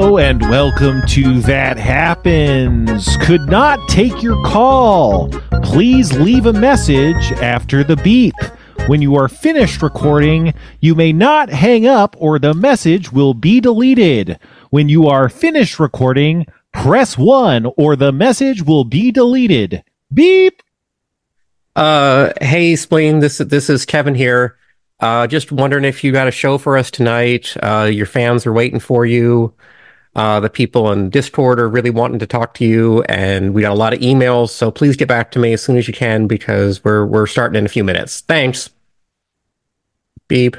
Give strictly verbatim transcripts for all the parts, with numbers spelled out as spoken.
Hello and welcome to That Happens. Could not take your call. Please leave a message after the beep. When you are finished recording, you may not hang up or the message will be deleted. When you are finished recording, press one or the message will be deleted. Beep. Uh, hey, Spleen, this this is Kevin here. Uh, just wondering if you got a show for us tonight. Uh, your fans are waiting for you. Uh, the people on Discord are really wanting to talk to you, and we got a lot of emails. So please get back to me as soon as you can because we're we're starting in a few minutes. Thanks. Beep.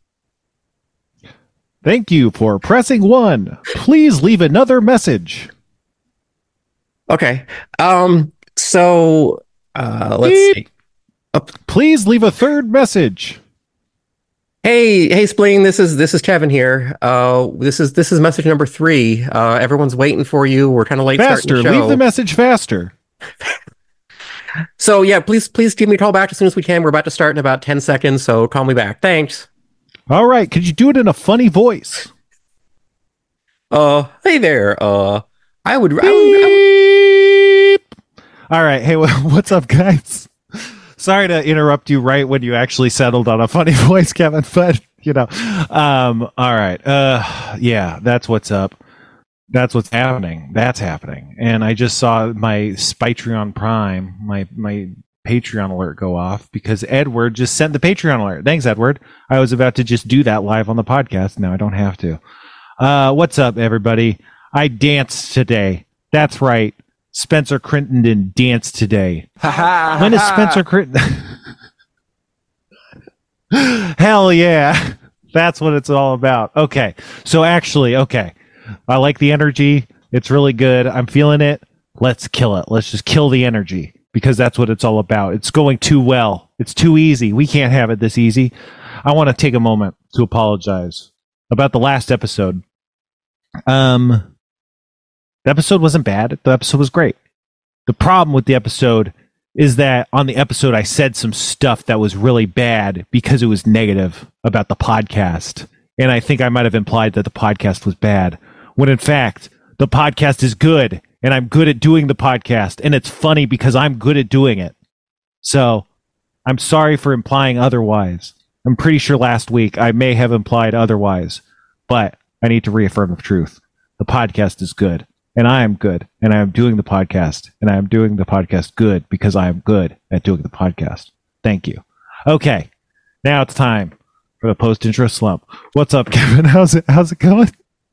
Thank you for pressing one. Please leave another message. Okay. Um. So, uh, let's Beep. see. Oh. Please leave a third message. Hey, hey, Spleen, this is this is Kevin here. Uh, this is this is message number three. Uh, everyone's waiting for you. We're kind of late Faster, starting the show. leave the message faster. So yeah, please please give me a call back as soon as we can. We're about to start in about ten seconds, so call me back. Thanks. All right, could you do it in a funny voice? Uh, hey there. Uh, I would. I would, I would... All right, hey, what's up, guys? Sorry to interrupt you right when you actually settled on a funny voice, Kevin, but, you know, um, all right. Uh, yeah, that's what's up. That's what's happening. That's happening. And I just saw my Patreon Prime, my, my Patreon alert go off because Edward just sent the Patreon alert. Thanks, Edward. I was about to just do that live on the podcast. Now I don't have to. Uh, what's up, everybody? I danced today. That's right. Spencer Crittenden danced today. When is Spencer Crittenden? Hell yeah. That's what it's all about. Okay. So actually, okay. I like the energy. It's really good. I'm feeling it. Let's kill it. Let's just kill the energy because that's what it's all about. It's going too well. It's too easy. We can't have it this easy. I want to take a moment to apologize about the last episode. Um... The episode wasn't bad. The episode was great. The problem with the episode is that on the episode, I said some stuff that was really bad because it was negative about the podcast. And I think I might have implied that the podcast was bad, when in fact, the podcast is good. And I'm good at doing the podcast. And it's funny because I'm good at doing it. So I'm sorry for implying otherwise. I'm pretty sure last week I may have implied otherwise. But I need to reaffirm the truth. The podcast is good. And I am good, and I am doing the podcast, and I am doing the podcast good because I am good at doing the podcast. Thank you. Okay, now it's time for the post-intro slump. What's up, Kevin? How's it? How's it going?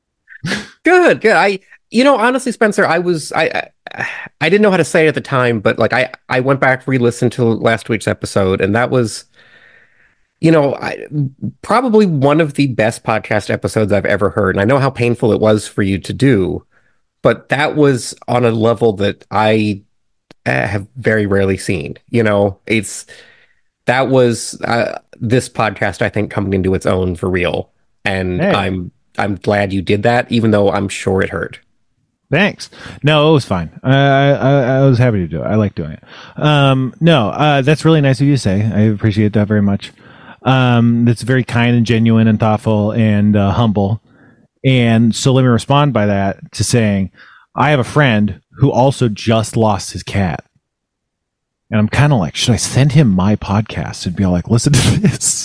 Good, good. I, you know, honestly, Spencer, I was, I, I, I didn't know how to say it at the time, but like, I, I went back, re-listened to last week's episode, and that was, you know, I, probably one of the best podcast episodes I've ever heard. And I know how painful it was for you to do. But that was on a level that I uh, have very rarely seen. You know, it's that was uh, this podcast, I think, coming into its own for real. And hey. I'm I'm glad you did that, even though I'm sure it hurt. Thanks. No, it was fine. I, I I was happy to do it. I like doing it. Um, no, uh, that's really nice of you to say. I appreciate that very much. Um, that's very kind and genuine and thoughtful and uh, humble. And so let me respond by that to saying, I have a friend who also just lost his cat. And I'm kind of like, should I send him my podcast and be like, listen to this?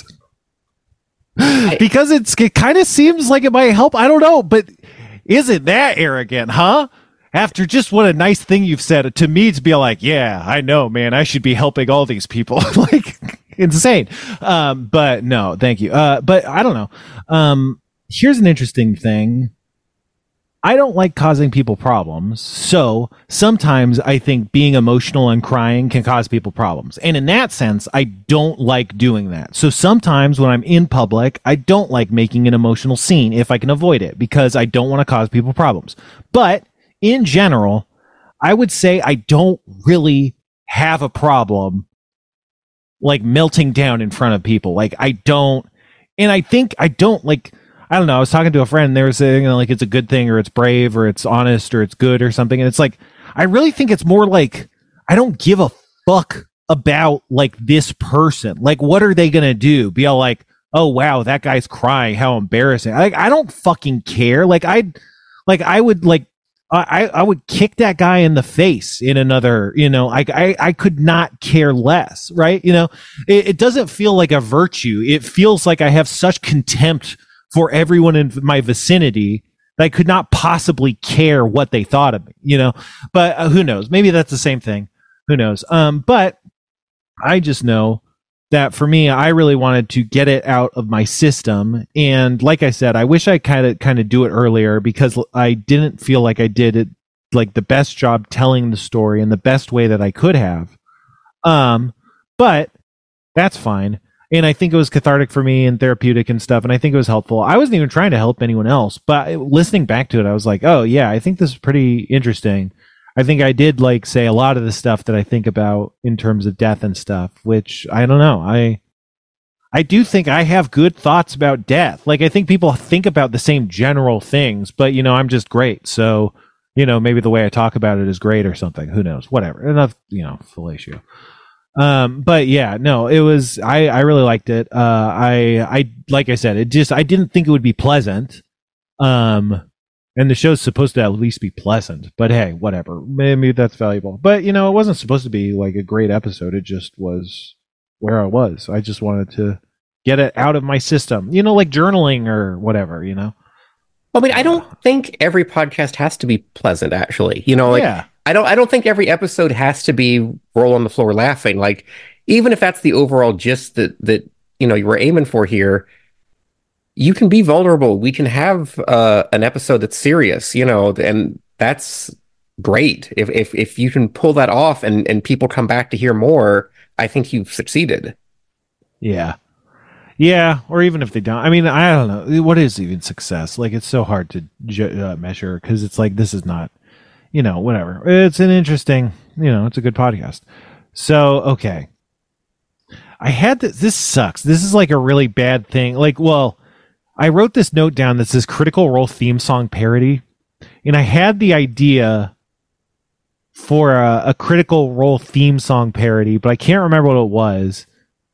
I, because it's, it kind of seems like it might help. I don't know, but is it that arrogant, huh? After just what a nice thing you've said to me to be like, yeah, I know, man, I should be helping all these people. Like, insane. Um, but no, thank you. Uh, but I don't know. Um, Here's an interesting thing. I don't like causing people problems. So sometimes I think being emotional and crying can cause people problems. And in that sense, I don't like doing that. So sometimes when I'm in public, I don't like making an emotional scene if I can avoid it because I don't want to cause people problems. But in general, I would say I don't really have a problem like melting down in front of people. Like I don't, and I think I don't like, I don't know. I was talking to a friend. They were saying, you know, like it's a good thing, or it's brave, or it's honest, or it's good, or something. And it's like, I really think it's more like I don't give a fuck about like this person. Like, what are they gonna do? Be all like, oh wow, that guy's crying. How embarrassing. Like, I don't fucking care. Like, I like I would like I, I would kick that guy in the face in another, you know, I, I, I could not care less, right? You know, it, it doesn't feel like a virtue. It feels like I have such contempt for everyone in my vicinity that I could not possibly care what they thought of me, you know, but uh, who knows? Maybe that's the same thing. Who knows? Um, but I just know that for me, I really wanted to get it out of my system. And like I said, I wish I kind of kind of do it earlier because I didn't feel like I did it like the best job telling the story in the best way that I could have. Um, but that's fine. And I think it was cathartic for me and therapeutic and stuff. And I think it was helpful. I wasn't even trying to help anyone else, but listening back to it, I was like, oh yeah, I think this is pretty interesting. I think I did like say a lot of the stuff that I think about in terms of death and stuff, which I don't know. I I do think I have good thoughts about death. Like I think people think about the same general things, but you know, I'm just great. So, you know, maybe the way I talk about it is great or something. Who knows? Whatever. Enough, you know, fellatio. Um, but yeah, no, it was I, I really liked it. Uh I I like I said, it just I didn't think it would be pleasant. Um And the show's supposed to at least be pleasant, but hey, whatever. Maybe that's valuable. But, you know, it wasn't supposed to be like a great episode. It just was where I was. I just wanted to get it out of my system, you know, like journaling or whatever, you know? I mean, I don't think every podcast has to be pleasant, actually. You know, like, yeah. I don't, I don't think every episode has to be roll on the floor laughing. Like, even if that's the overall gist that, that, you know, you were aiming for here, you can be vulnerable. We can have uh, an episode that's serious, you know, and that's great. If if if you can pull that off and, and people come back to hear more, I think you've succeeded. Yeah. Yeah. Or even if they don't. I mean, I don't know. What is even success? Like, it's so hard to ju- uh, measure because it's like, this is not, you know, whatever. It's an interesting, you know, it's a good podcast. So, okay. I had this. This sucks. This is like a really bad thing. Like, well, I wrote this note down that says Critical Role theme song parody, and I had the idea for a, a Critical Role theme song parody, but I can't remember what it was.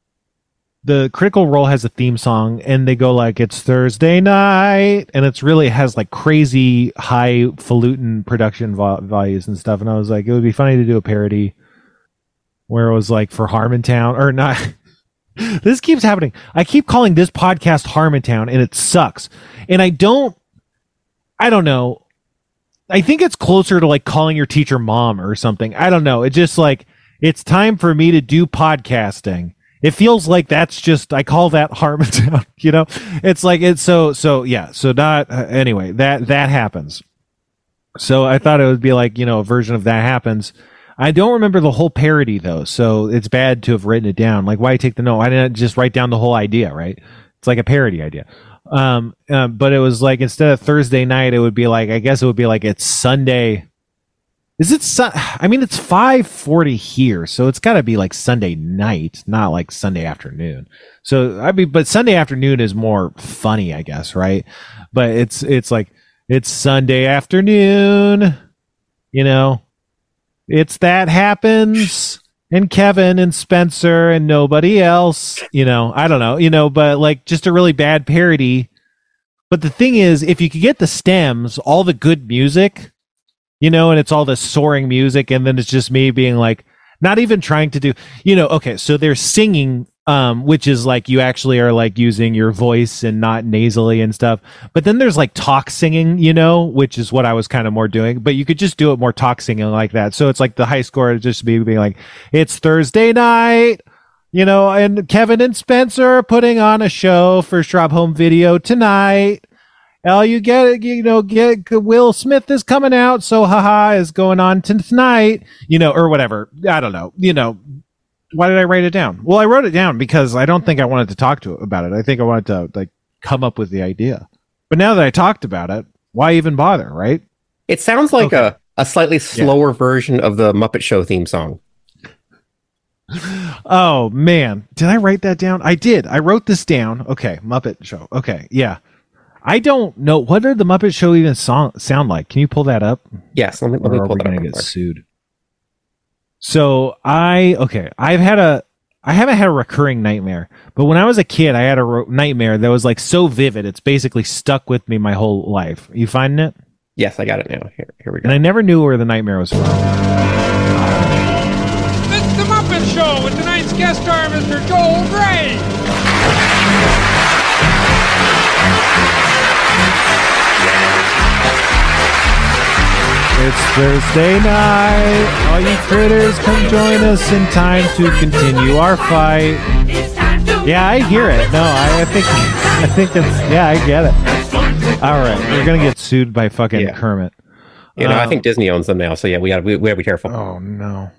The Critical Role has a theme song, and they go like, it's Thursday night, and it's really it has like crazy highfalutin production vo- values and stuff, and I was like, it would be funny to do a parody where it was like for Harmontown, or not... This keeps happening. I keep calling this podcast Harmontown, and it sucks. And I don't, I don't know. I think it's closer to like calling your teacher mom or something. I don't know. It just like, it's time for me to do podcasting. It feels like that's just, I call that Harmontown, you know? It's like, it's so, so yeah. So not, uh, anyway, that, that happens. So I thought it would be like, you know, a version of that happens. I don't remember the whole parody though, so it's bad to have written it down. Like, why take the note? Why didn't I just write down the whole idea, right? It's like a parody idea. Um, uh, but it was like, instead of Thursday night, it would be like, I guess it would be like, it's Sunday. Is it, su- I mean, it's five forty here, so it's got to be like Sunday night, not like Sunday afternoon. So, I mean, but Sunday afternoon is more funny, I guess, right? But it's, it's like, it's Sunday afternoon, you know? It's That Happens, and Kevin and Spencer and nobody else, you know, I don't know, you know, but like just a really bad parody. But the thing is, if you could get the stems, all the good music, you know, and it's all the soaring music, and then it's just me being like, not even trying to do, you know, okay, so they're singing, um, which is like you actually are like using your voice and not nasally and stuff. But then there's like talk singing, you know, which is what I was kind of more doing. But you could just do it more talk singing like that. So it's like the high score would just be being like, it's Thursday night, you know, and Kevin and Spencer are putting on a show for Schraub Home Video tonight. Oh, you get it, you know, get Will Smith is coming out, so haha is going on tonight, you know, or whatever. I don't know, you know. Why did I write it down? Well, I wrote it down because I don't think I wanted to talk to about it. I think I wanted to like come up with the idea. But now that I talked about it, why even bother, right? It sounds like okay. a, a slightly slower yeah. version of the Muppet Show theme song. Oh, man. Did I write that down? I did. I wrote this down. Okay, Muppet Show. Okay, yeah. I don't know. What did the Muppet Show even song, sound like? Can you pull that up? Yes, let me, let me or pull are we that up. Going to get sued. So I, okay, I've had a, I haven't had a recurring nightmare, but when I was a kid, I had a ro- nightmare that was like so vivid. It's basically stuck with me my whole life. You finding it? Yes, I got it now. Here, here we go. And I never knew where the nightmare was from. It's the Muppet Show with tonight's guest star, Mister Joel Grey. It's Thursday night. All you critters, come join us in time to continue our fight. Yeah, I hear it. No, I, I think I think it's yeah, I get it. All right, we're gonna get sued by fucking Yeah. Kermit. You know, Um, I think Disney owns them now, so yeah, we got we, we gotta be careful. Oh no.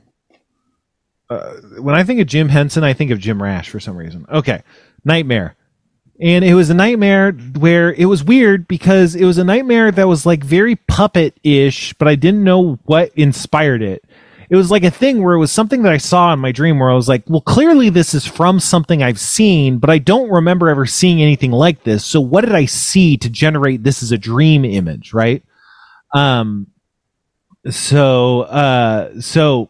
Uh, when I think of Jim Henson, I think of Jim Rash for some reason. Okay, Nightmare. And it was a nightmare where it was weird because it was a nightmare that was like very puppet-ish, but I didn't know what inspired it. It was like a thing where it was something that I saw in my dream where I was like, well, clearly this is from something I've seen, but I don't remember ever seeing anything like this. So what did I see to generate this as a dream image, right? Um, so, uh, so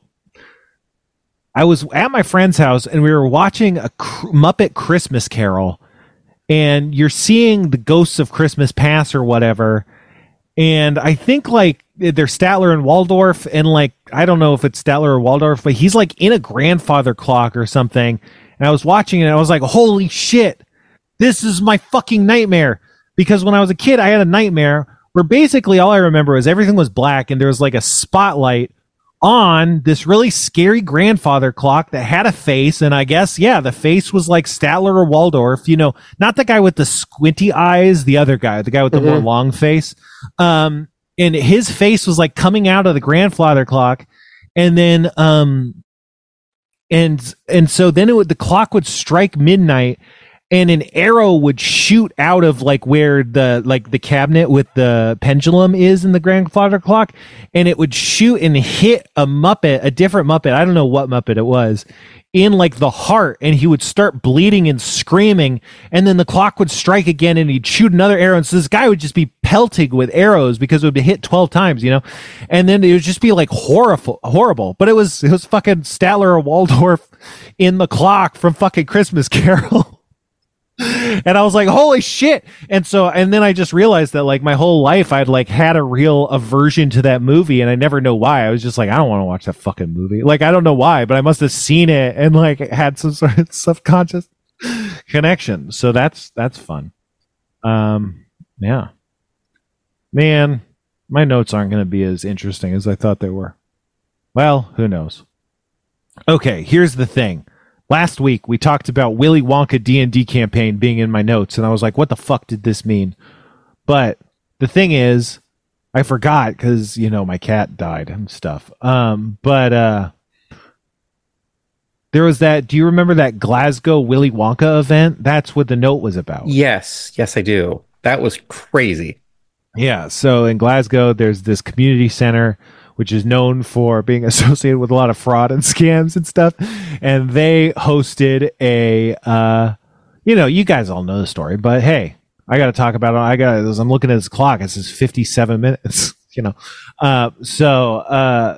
I was at my friend's house and we were watching a cr- Muppet Christmas Carol. And you're seeing the ghosts of Christmas past or whatever. And I think like they're Statler and Waldorf. And like, I don't know if it's Statler or Waldorf, but he's like in a grandfather clock or something. And I was watching it and I was like, holy shit, this is my fucking nightmare. Because when I was a kid, I had a nightmare where basically all I remember was everything was black and there was like a spotlight on this really scary grandfather clock that had a face. And I guess, yeah, the face was like Statler or Waldorf, you know, not the guy with the squinty eyes, the other guy, the guy with the mm-hmm. more long face. Um, and his face was like coming out of the grandfather clock. And then, um, and, and so then it would, the clock would strike midnight and an arrow would shoot out of like where the like the cabinet with the pendulum is in the grandfather clock, and it would shoot and hit a Muppet, a different Muppet, I don't know what Muppet it was, in like the heart, and he would start bleeding and screaming, and then the clock would strike again and he'd shoot another arrow, and so this guy would just be pelting with arrows because it would be hit twelve times, you know, and then it would just be like horrible horrible but it was it was fucking Statler or Waldorf in the clock from fucking Christmas Carol. And I was like, holy shit. And so, and then I just realized that like my whole life I'd like had a real aversion to that movie and I never know why. I was just like, I don't want to watch that fucking movie. Like, I don't know why, but I must have seen it and like had some sort of subconscious connection. So that's, that's fun. Um, yeah, man, my notes aren't going to be as interesting as I thought they were. Well, who knows? Okay. Here's the thing. Last week, we talked about Willy Wonka D and D campaign being in my notes, and I was like, what the fuck did this mean? But the thing is, I forgot because, you know, my cat died and stuff. Um, but uh, there was that, do you remember that Glasgow Willy Wonka event? That's what the note was about. Yes, yes, I do. That was crazy. Yeah, so in Glasgow, there's this community center which is known for being associated with a lot of fraud and scams and stuff. And they hosted a, uh, you know, you guys all know the story, but hey, I got to talk about it. I got, as I'm looking at this clock, it says fifty-seven minutes, you know? Uh, so, uh,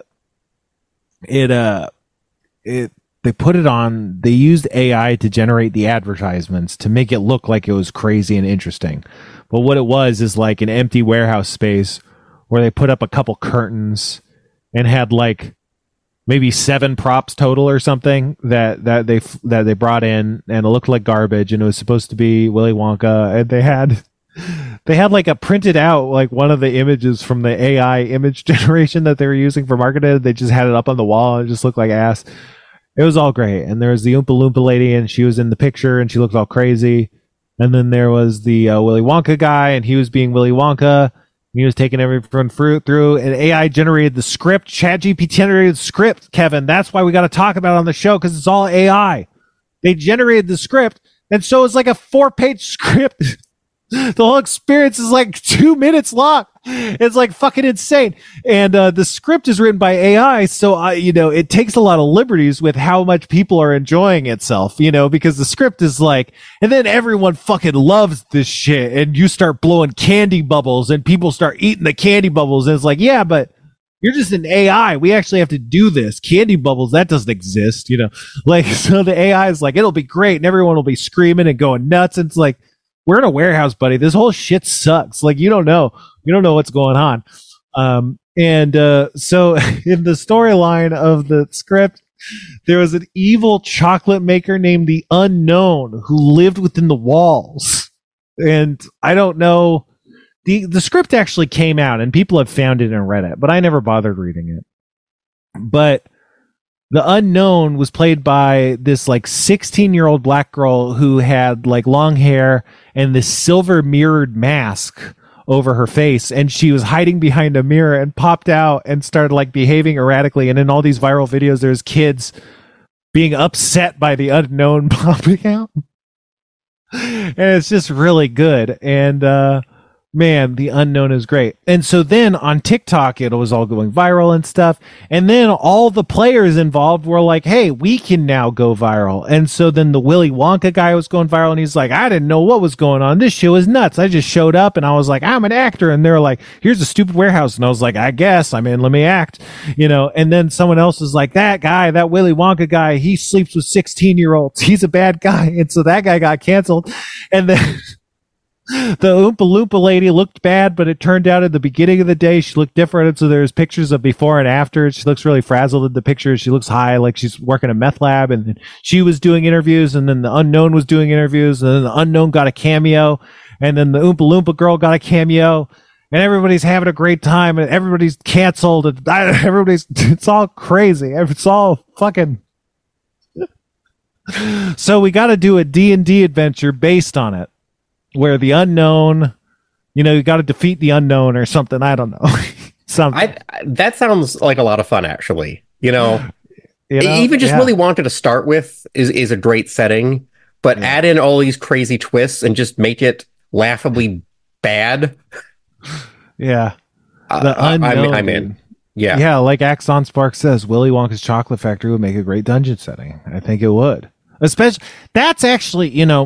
it, uh, it, they put it on, they used A I to generate the advertisements to make it look like it was crazy and interesting. But what it was is like an empty warehouse space where they put up a couple curtains and had like maybe seven props total or something that, that they that they brought in, and it looked like garbage, and it was supposed to be Willy Wonka, and they had they had like a printed out like one of the images from the A I image generation that they were using for marketing. They just had it up on the wall and it just looked like ass. It was all great, and there was the Oompa Loompa lady, and she was in the picture, and she looked all crazy. And then there was the uh, Willy Wonka guy, and he was being Willy Wonka. He was taking everyone through, and A I generated the script. ChatGPT generated the script, Kevin. That's why we got to talk about it on the show, because it's all A I. They generated the script, and so it's like a four-page script. The whole experience is like two minutes long. It's like fucking insane. And uh, the script is written by A I, so I, you know, it takes a lot of liberties with how much people are enjoying itself, you know, because the script is like, and then everyone fucking loves this shit, and you start blowing candy bubbles, and people start eating the candy bubbles, and it's like, yeah, but you're just an A I. We actually have to do this. Candy bubbles, that doesn't exist, you know. Like, so the A I is like, it'll be great, and everyone will be screaming and going nuts, and it's like, we're in a warehouse, buddy. This whole shit sucks. Like, you don't know. You don't know what's going on. Um, and uh, so in the storyline of the script, there was an evil chocolate maker named the Unknown who lived within the walls. And I don't know. The, the script actually came out, and people have found it and read it, but I never bothered reading it. But the Unknown was played by this like sixteen year old black girl who had like long hair and this silver mirrored mask over her face, and she was hiding behind a mirror and popped out and started like behaving erratically. And in all these viral videos, there's kids being upset by the Unknown popping out. And it's just really good. And uh man, the Unknown is great. And so then on TikTok, it was all going viral and stuff. And then all the players involved were like, hey, we can now go viral. And so then the Willy Wonka guy was going viral, and he's like, I didn't know what was going on. This shit was nuts. I just showed up and I was like, I'm an actor. And they're like, here's a stupid warehouse. And I was like, I guess I'm in, let me act, you know. And then someone else was like, that guy, that Willy Wonka guy, he sleeps with sixteen year olds. He's a bad guy. And so that guy got canceled. And then the Oompa Loompa lady looked bad, but it turned out at the beginning of the day she looked different. And so there's pictures of before and after. She looks really frazzled in the pictures. She looks high, like she's working a meth lab. And she was doing interviews, and then the Unknown was doing interviews, and then the Unknown got a cameo, and then the Oompa Loompa girl got a cameo, and everybody's having a great time, and everybody's canceled, and everybody's, it's all crazy. It's all fucking. So we got to do a D and D adventure based on it, where the Unknown, you know, you got to defeat the Unknown or something. I don't know. something. I, that sounds like a lot of fun, actually. You know, you know? Even just yeah. Willy Wonka to start with is, is a great setting, but yeah. add in all these crazy twists and just make it laughably bad. Yeah. The uh, Unknown. I'm, I'm in. Yeah. Yeah, like Axon Spark says, Willy Wonka's Chocolate Factory would make a great dungeon setting. I think it would. Especially, that's actually, you know...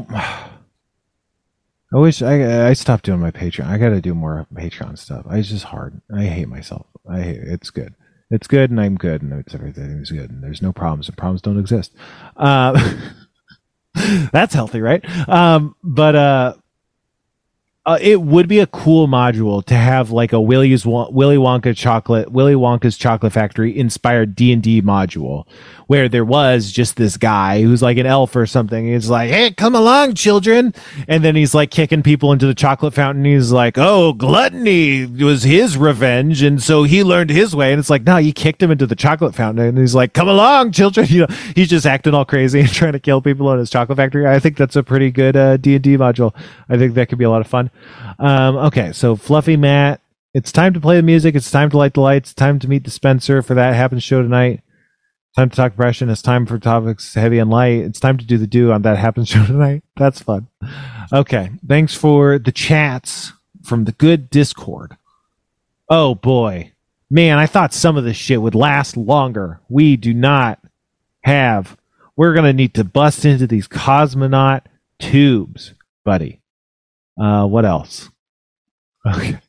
I wish I I stopped doing my Patreon. I got to do more Patreon stuff. It's just hard. I hate myself. I hate it. It's good. It's good, and I'm good, and it's everything is good, and there's no problems, and problems don't exist. Uh, that's healthy, right? Um, but uh, uh, it would be a cool module to have like a Willy's Willy Wonka chocolate, Willy Wonka's Chocolate Factory inspired D and D module, where there was just this guy who's like an elf or something. He's like, hey, come along, children. And then he's like kicking people into the chocolate fountain. He's like, oh, gluttony was his revenge. And so he learned his way. And it's like, no, you kicked him into the chocolate fountain. And he's like, come along, children. You know, he's just acting all crazy and trying to kill people in his chocolate factory. I think that's a pretty good uh, D and D module. I think that could be a lot of fun. Um, okay, so Fluffy Matt, it's time to play the music. It's time to light the lights. It's time to meet the Spencer for That Happens show tonight. Time to talk depression. It's time for topics heavy and light. It's time to do the do on That Happens show tonight. That's fun. Okay. Thanks for the chats from the good Discord. Oh boy. Man, I thought some of this shit would last longer. We do not have. We're going to need to bust into these cosmonaut tubes, buddy. Uh, what else? Okay.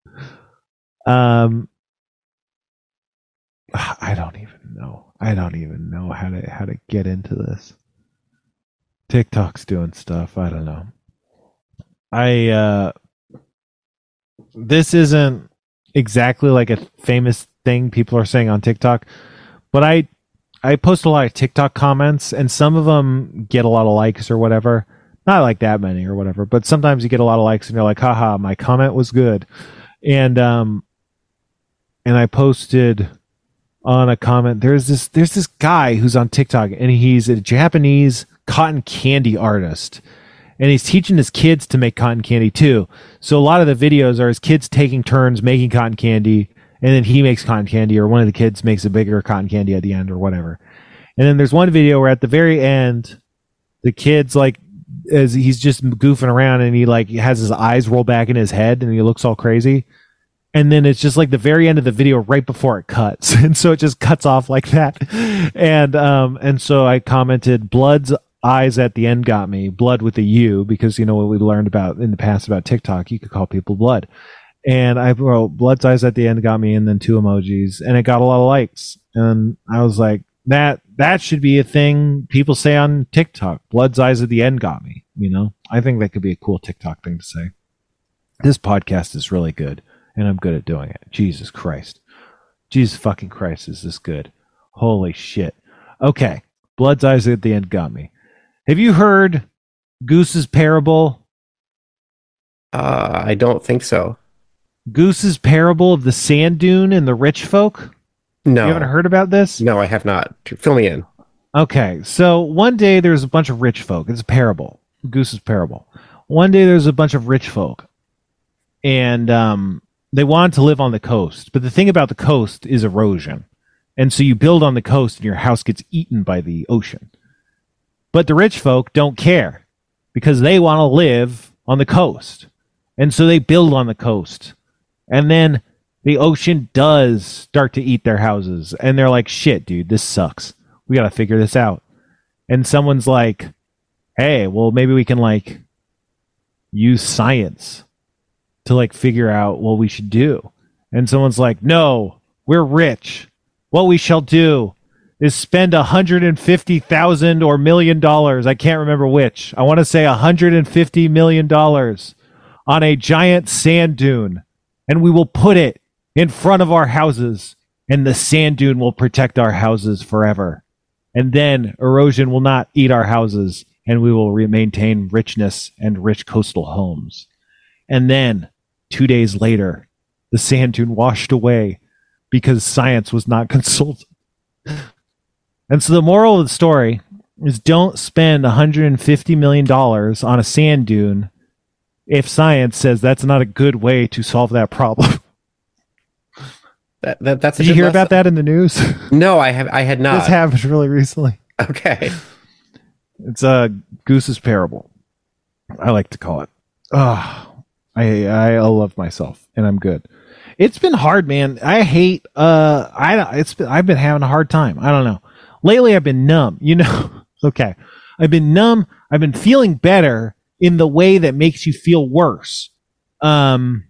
Um, I don't even know. I don't even know how to how to get into this. TikTok's doing stuff. I don't know. I uh this isn't exactly like a famous thing people are saying on TikTok, but I I post a lot of TikTok comments, and some of them get a lot of likes or whatever. Not like that many or whatever, but sometimes you get a lot of likes and you're like, haha, my comment was good. And um and I posted on a comment, there's this there's this guy who's on TikTok, and he's a Japanese cotton candy artist, and he's teaching his kids to make cotton candy too. So a lot of the videos are his kids taking turns making cotton candy, and then he makes cotton candy, or one of the kids makes a bigger cotton candy at the end or whatever. And then there's one video where at the very end, the kid's like, as he's just goofing around, and he like has his eyes roll back in his head and he looks all crazy. And then it's just like the very end of the video right before it cuts. And so it just cuts off like that. And, um, and so I commented, Blood's eyes at the end got me. Blood with a U, because you know what we learned about in the past about TikTok, you could call people blood. And I wrote Blood's eyes at the end got me, and then two emojis, and it got a lot of likes. And I was like, that, that should be a thing people say on TikTok. Blood's eyes at the end got me, you know? I think that could be a cool TikTok thing to say. This podcast is really good, and I'm good at doing it. Jesus Christ. Jesus fucking Christ, is this good? Holy shit. Okay. Blood's eyes at the end got me. Have you heard Goose's parable? Uh, I don't think so. Goose's parable of the sand dune and the rich folk? No. You haven't heard about this? No, I have not. Fill me in. Okay, so one day there's a bunch of rich folk. It's a parable. Goose's parable. One day there's a bunch of rich folk. And um, they wanted to live on the coast. But the thing about the coast is erosion. And so you build on the coast and your house gets eaten by the ocean. But the rich folk don't care because they want to live on the coast. And so they build on the coast. And then the ocean does start to eat their houses. And they're like, shit, dude, this sucks. We got to figure this out. And someone's like, hey, well, maybe we can like use science to like figure out what we should do. And someone's like, no, we're rich. What we shall do is spend one hundred fifty thousand or million dollars. I can't remember which. I want to say one hundred fifty million dollars on a giant sand dune. And we will put it in front of our houses. And the sand dune will protect our houses forever. And then erosion will not eat our houses. And we will re- maintain richness and rich coastal homes. And then, two days later, the sand dune washed away because science was not consulted. And so the moral of the story is don't spend one hundred fifty million dollars on a sand dune if science says that's not a good way to solve that problem. That, that that's. A Did you good hear lesson. about that in the news? No, I have. I had not. This happened really recently. Okay. It's a Goose's parable. I like to call it. Oh, I I love myself and I'm good. It's been hard, man. I hate. Uh, I it's been, I've been having a hard time. I don't know. Lately, I've been numb. You know. Okay, I've been numb. I've been feeling better in the way that makes you feel worse. Um,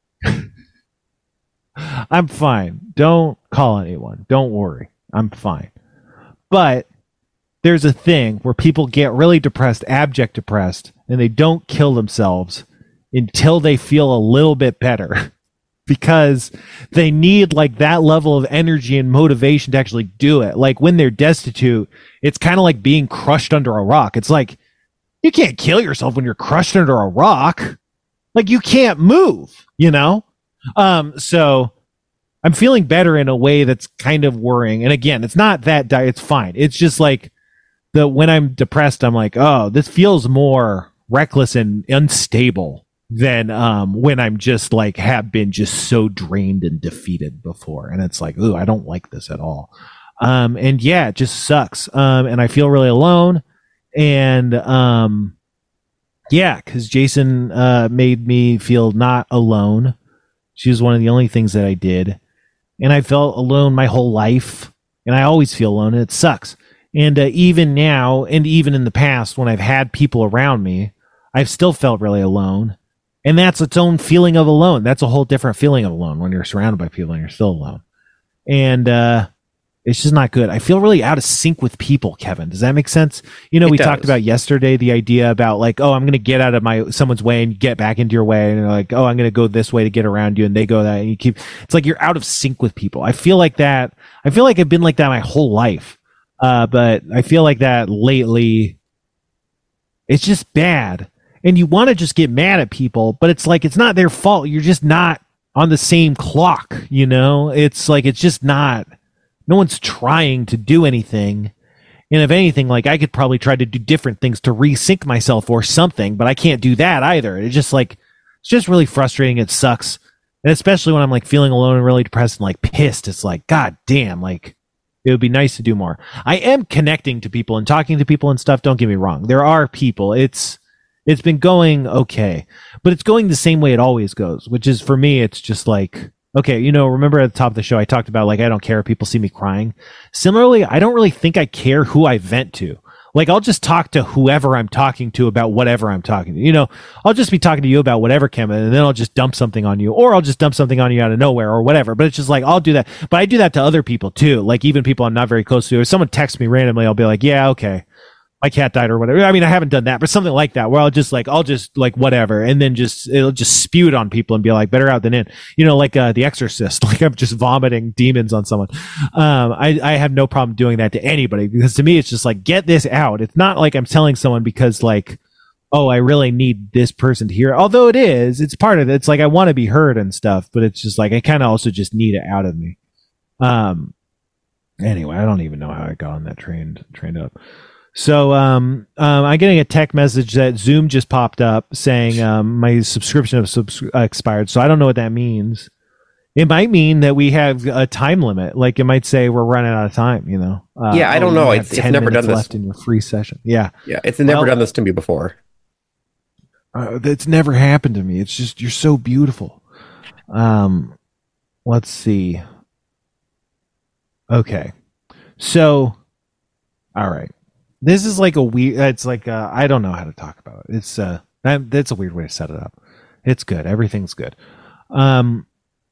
I'm fine. Don't call anyone. Don't worry. I'm fine. But there's a thing where people get really depressed, abject depressed, and they don't kill themselves until they feel a little bit better because they need like that level of energy and motivation to actually do it. Like when they're destitute, it's kind of like being crushed under a rock. It's like, you can't kill yourself when you're crushed under a rock. Like you can't move, you know? Um, so I'm feeling better in a way that's kind of worrying. And again, it's not that di- it's fine. It's just like the, when I'm depressed, I'm like, oh, this feels more reckless and unstable than, um, when I'm just like, have been just so drained and defeated before. And it's like, ooh, I don't like this at all. Um, and yeah, it just sucks. Um, and I feel really alone. And, um, yeah, cause Jason, uh, made me feel not alone. She was one of the only things that I did. And I felt alone my whole life. And I always feel alone and it sucks. And, uh, even now, and even in the past, when I've had people around me, I've still felt really alone. And that's its own feeling of alone. That's a whole different feeling of alone when you're surrounded by people and you're still alone. And, uh, it's just not good. I feel really out of sync with people, Kevin. Does that make sense? You know, It we does. talked about yesterday the idea about like, oh, I'm going to get out of my someone's way and get back into your way. And you're like, oh, I'm going to go this way to get around you. And they go that. And you keep, it's like you're out of sync with people. I feel like that. I feel like I've been like that my whole life. Uh, but I feel like that lately. It's just bad. And you want to just get mad at people, but it's like, it's not their fault. You're just not on the same clock. You know, it's like, it's just not. No one's trying to do anything. And if anything, like I could probably try to do different things to resync myself or something, but I can't do that either. It's just like, it's just really frustrating. It sucks. And especially when I'm like feeling alone and really depressed and like pissed. It's like, God damn, like it would be nice to do more. I am connecting to people and talking to people and stuff. Don't get me wrong. There are people. It's, it's been going okay, but it's going the same way it always goes, which is for me, it's just like, okay, you know, remember at the top of the show, I talked about like, I don't care if people see me crying. Similarly, I don't really think I care who I vent to. Like, I'll just talk to whoever I'm talking to about whatever I'm talking to. You know, I'll just be talking to you about whatever, Kevin, and then I'll just dump something on you, or I'll just dump something on you out of nowhere or whatever. But it's just like, I'll do that. But I do that to other people too. Like even people I'm not very close to. If someone texts me randomly, I'll be like, yeah, okay. my cat died or whatever. I mean, I haven't done that, but something like that where I'll just like, I'll just like whatever. And then just, it'll just spew it on people and be like, better out than in, you know, like, uh, The Exorcist, like I'm just vomiting demons on someone. Um, I, I have no problem doing that to anybody because to me, it's just like, get this out. It's not like I'm telling someone because like, oh, I really need this person to hear it. Although it is, it's part of it. It's like, I want to be heard and stuff, but it's just like, I kind of also just need it out of me. Um, anyway, I don't even know how I got on that train, trained up. So um, um, I'm getting a tech message that Zoom just popped up saying um, my subscription has subs- uh, expired. So I don't know what that means. It might mean that we have a time limit. Like it might say we're running out of time. You know? Uh, yeah, I don't oh, know. It's, it's never done this. Left in your free session. Yeah, yeah, it's never well, done this to me before. Uh, that's never happened to me. It's just you're so beautiful. Um, let's see. Okay, so all right. This is like a weird, it's like, uh, I don't know how to talk about it. It's, uh, that, that's a weird way to set it up. It's good. Everything's good. Um,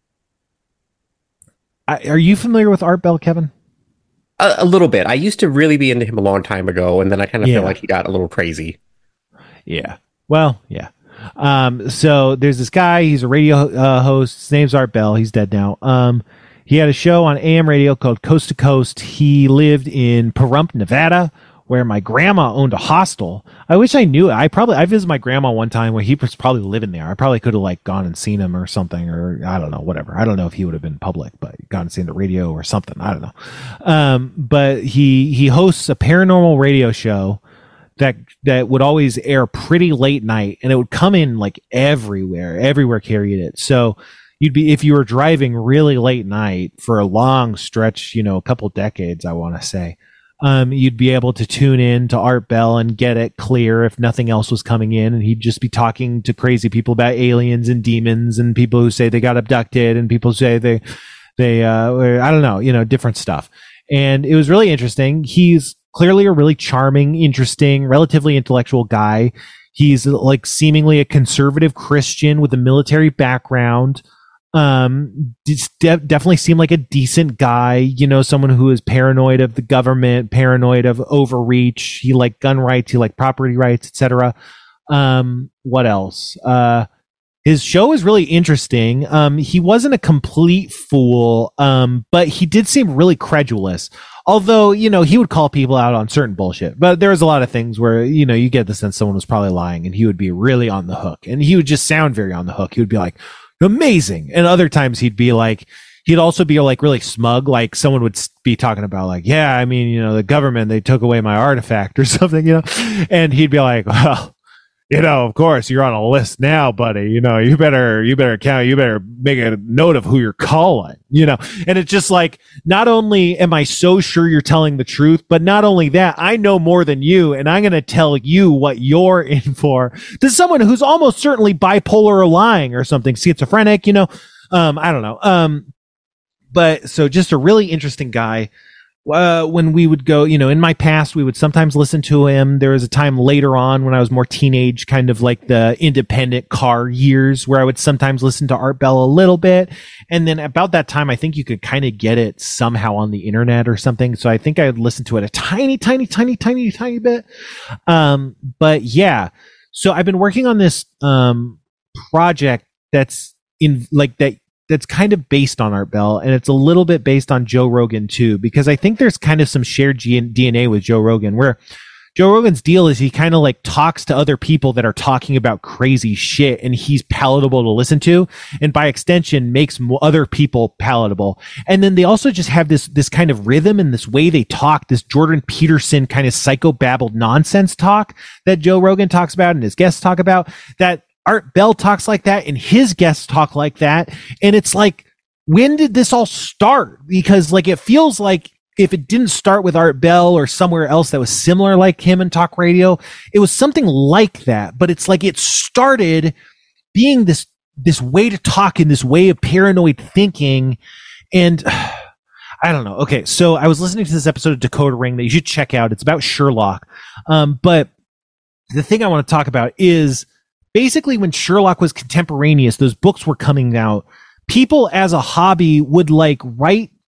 I, are you familiar with Art Bell, Kevin? A, a little bit. I used to really be into him a long time ago, and then I kind of yeah. feel like he got a little crazy. Yeah. Well, yeah. Um, so there's this guy, he's a radio uh, host. His name's Art Bell. He's dead now. Um, he had a show on A M radio called Coast to Coast. He lived in Pahrump, Nevada, where my grandma owned a hostel. I wish I knew it. I probably, I visited my grandma one time where he was probably living there. I probably could have like gone and seen him or something, or I don't know, whatever. I don't know if he would have been public, but gone and seen the radio or something. I don't know. Um, but he, he hosts a paranormal radio show that, that would always air pretty late night, and it would come in like everywhere, everywhere carried it. So you'd be, if you were driving really late night for a long stretch, you know, a couple decades, I want to say, Um, you'd be able to tune in to Art Bell and get it clear if nothing else was coming in. And he'd just be talking to crazy people about aliens and demons and people who say they got abducted and people say they, they, uh, or, I don't know, you know, different stuff. And it was really interesting. He's clearly a really charming, interesting, relatively intellectual guy. He's like seemingly a conservative Christian with a military background. Um, de- definitely seemed like a decent guy, you know, someone who is paranoid of the government, paranoid of overreach. He liked gun rights, he liked property rights, et cetera. Um, what else? Uh, his show is really interesting. Um, he wasn't a complete fool, um, but he did seem really credulous. Although, you know, he would call people out on certain bullshit, but there was a lot of things where, you know, you get the sense someone was probably lying and he would be really on the hook, and he would just sound very on the hook. He would be like, amazing. And other times he'd be like, he'd also be like really smug. Like someone would be talking about like, yeah, I mean, you know, the government, they took away my artifact or something, you know, and he'd be like, well, you know, of course you're on a list now, buddy. You know, you better, you better count, you better make a note of who you're calling, you know? And it's just like, not only am I so sure you're telling the truth, but not only that, I know more than you, and I'm going to tell you what you're in for, to someone who's almost certainly bipolar or lying or something, schizophrenic, you know? Um, I don't know. Um, but so just a really interesting guy. Uh, when we would go, you know, in my past, we would sometimes listen to him. There was a time later on when I was more teenage, kind of like the independent car years, where I would sometimes listen to Art Bell a little bit. And then about that time, I think you could kind of get it somehow on the internet or something. So I think I would listen to it a tiny, tiny, tiny, tiny, tiny bit. Um, but yeah, so I've been working on this, um, project that's in like that. That's kind of based on Art Bell, and it's a little bit based on Joe Rogan too, because I think there's kind of some shared D N A with Joe Rogan, where Joe Rogan's deal is he kind of like talks to other people that are talking about crazy shit, and he's palatable to listen to, and by extension makes other people palatable. And then they also just have this this kind of rhythm and this way they talk, this Jordan Peterson kind of psychobabbled nonsense talk that Joe Rogan talks about and his guests talk about, that Art Bell talks like that and his guests talk like that. And it's like, when did this all start? Because like, it feels like if it didn't start with Art Bell or somewhere else that was similar like him in talk radio, it was something like that. But it's like it started being this, this way to talk and this way of paranoid thinking. And I don't know. Okay. So I was listening to this episode of Dakota Ring that you should check out. It's about Sherlock. Um, but the thing I want to talk about is, basically, when Sherlock was contemporaneous, those books were coming out, people as a hobby would like write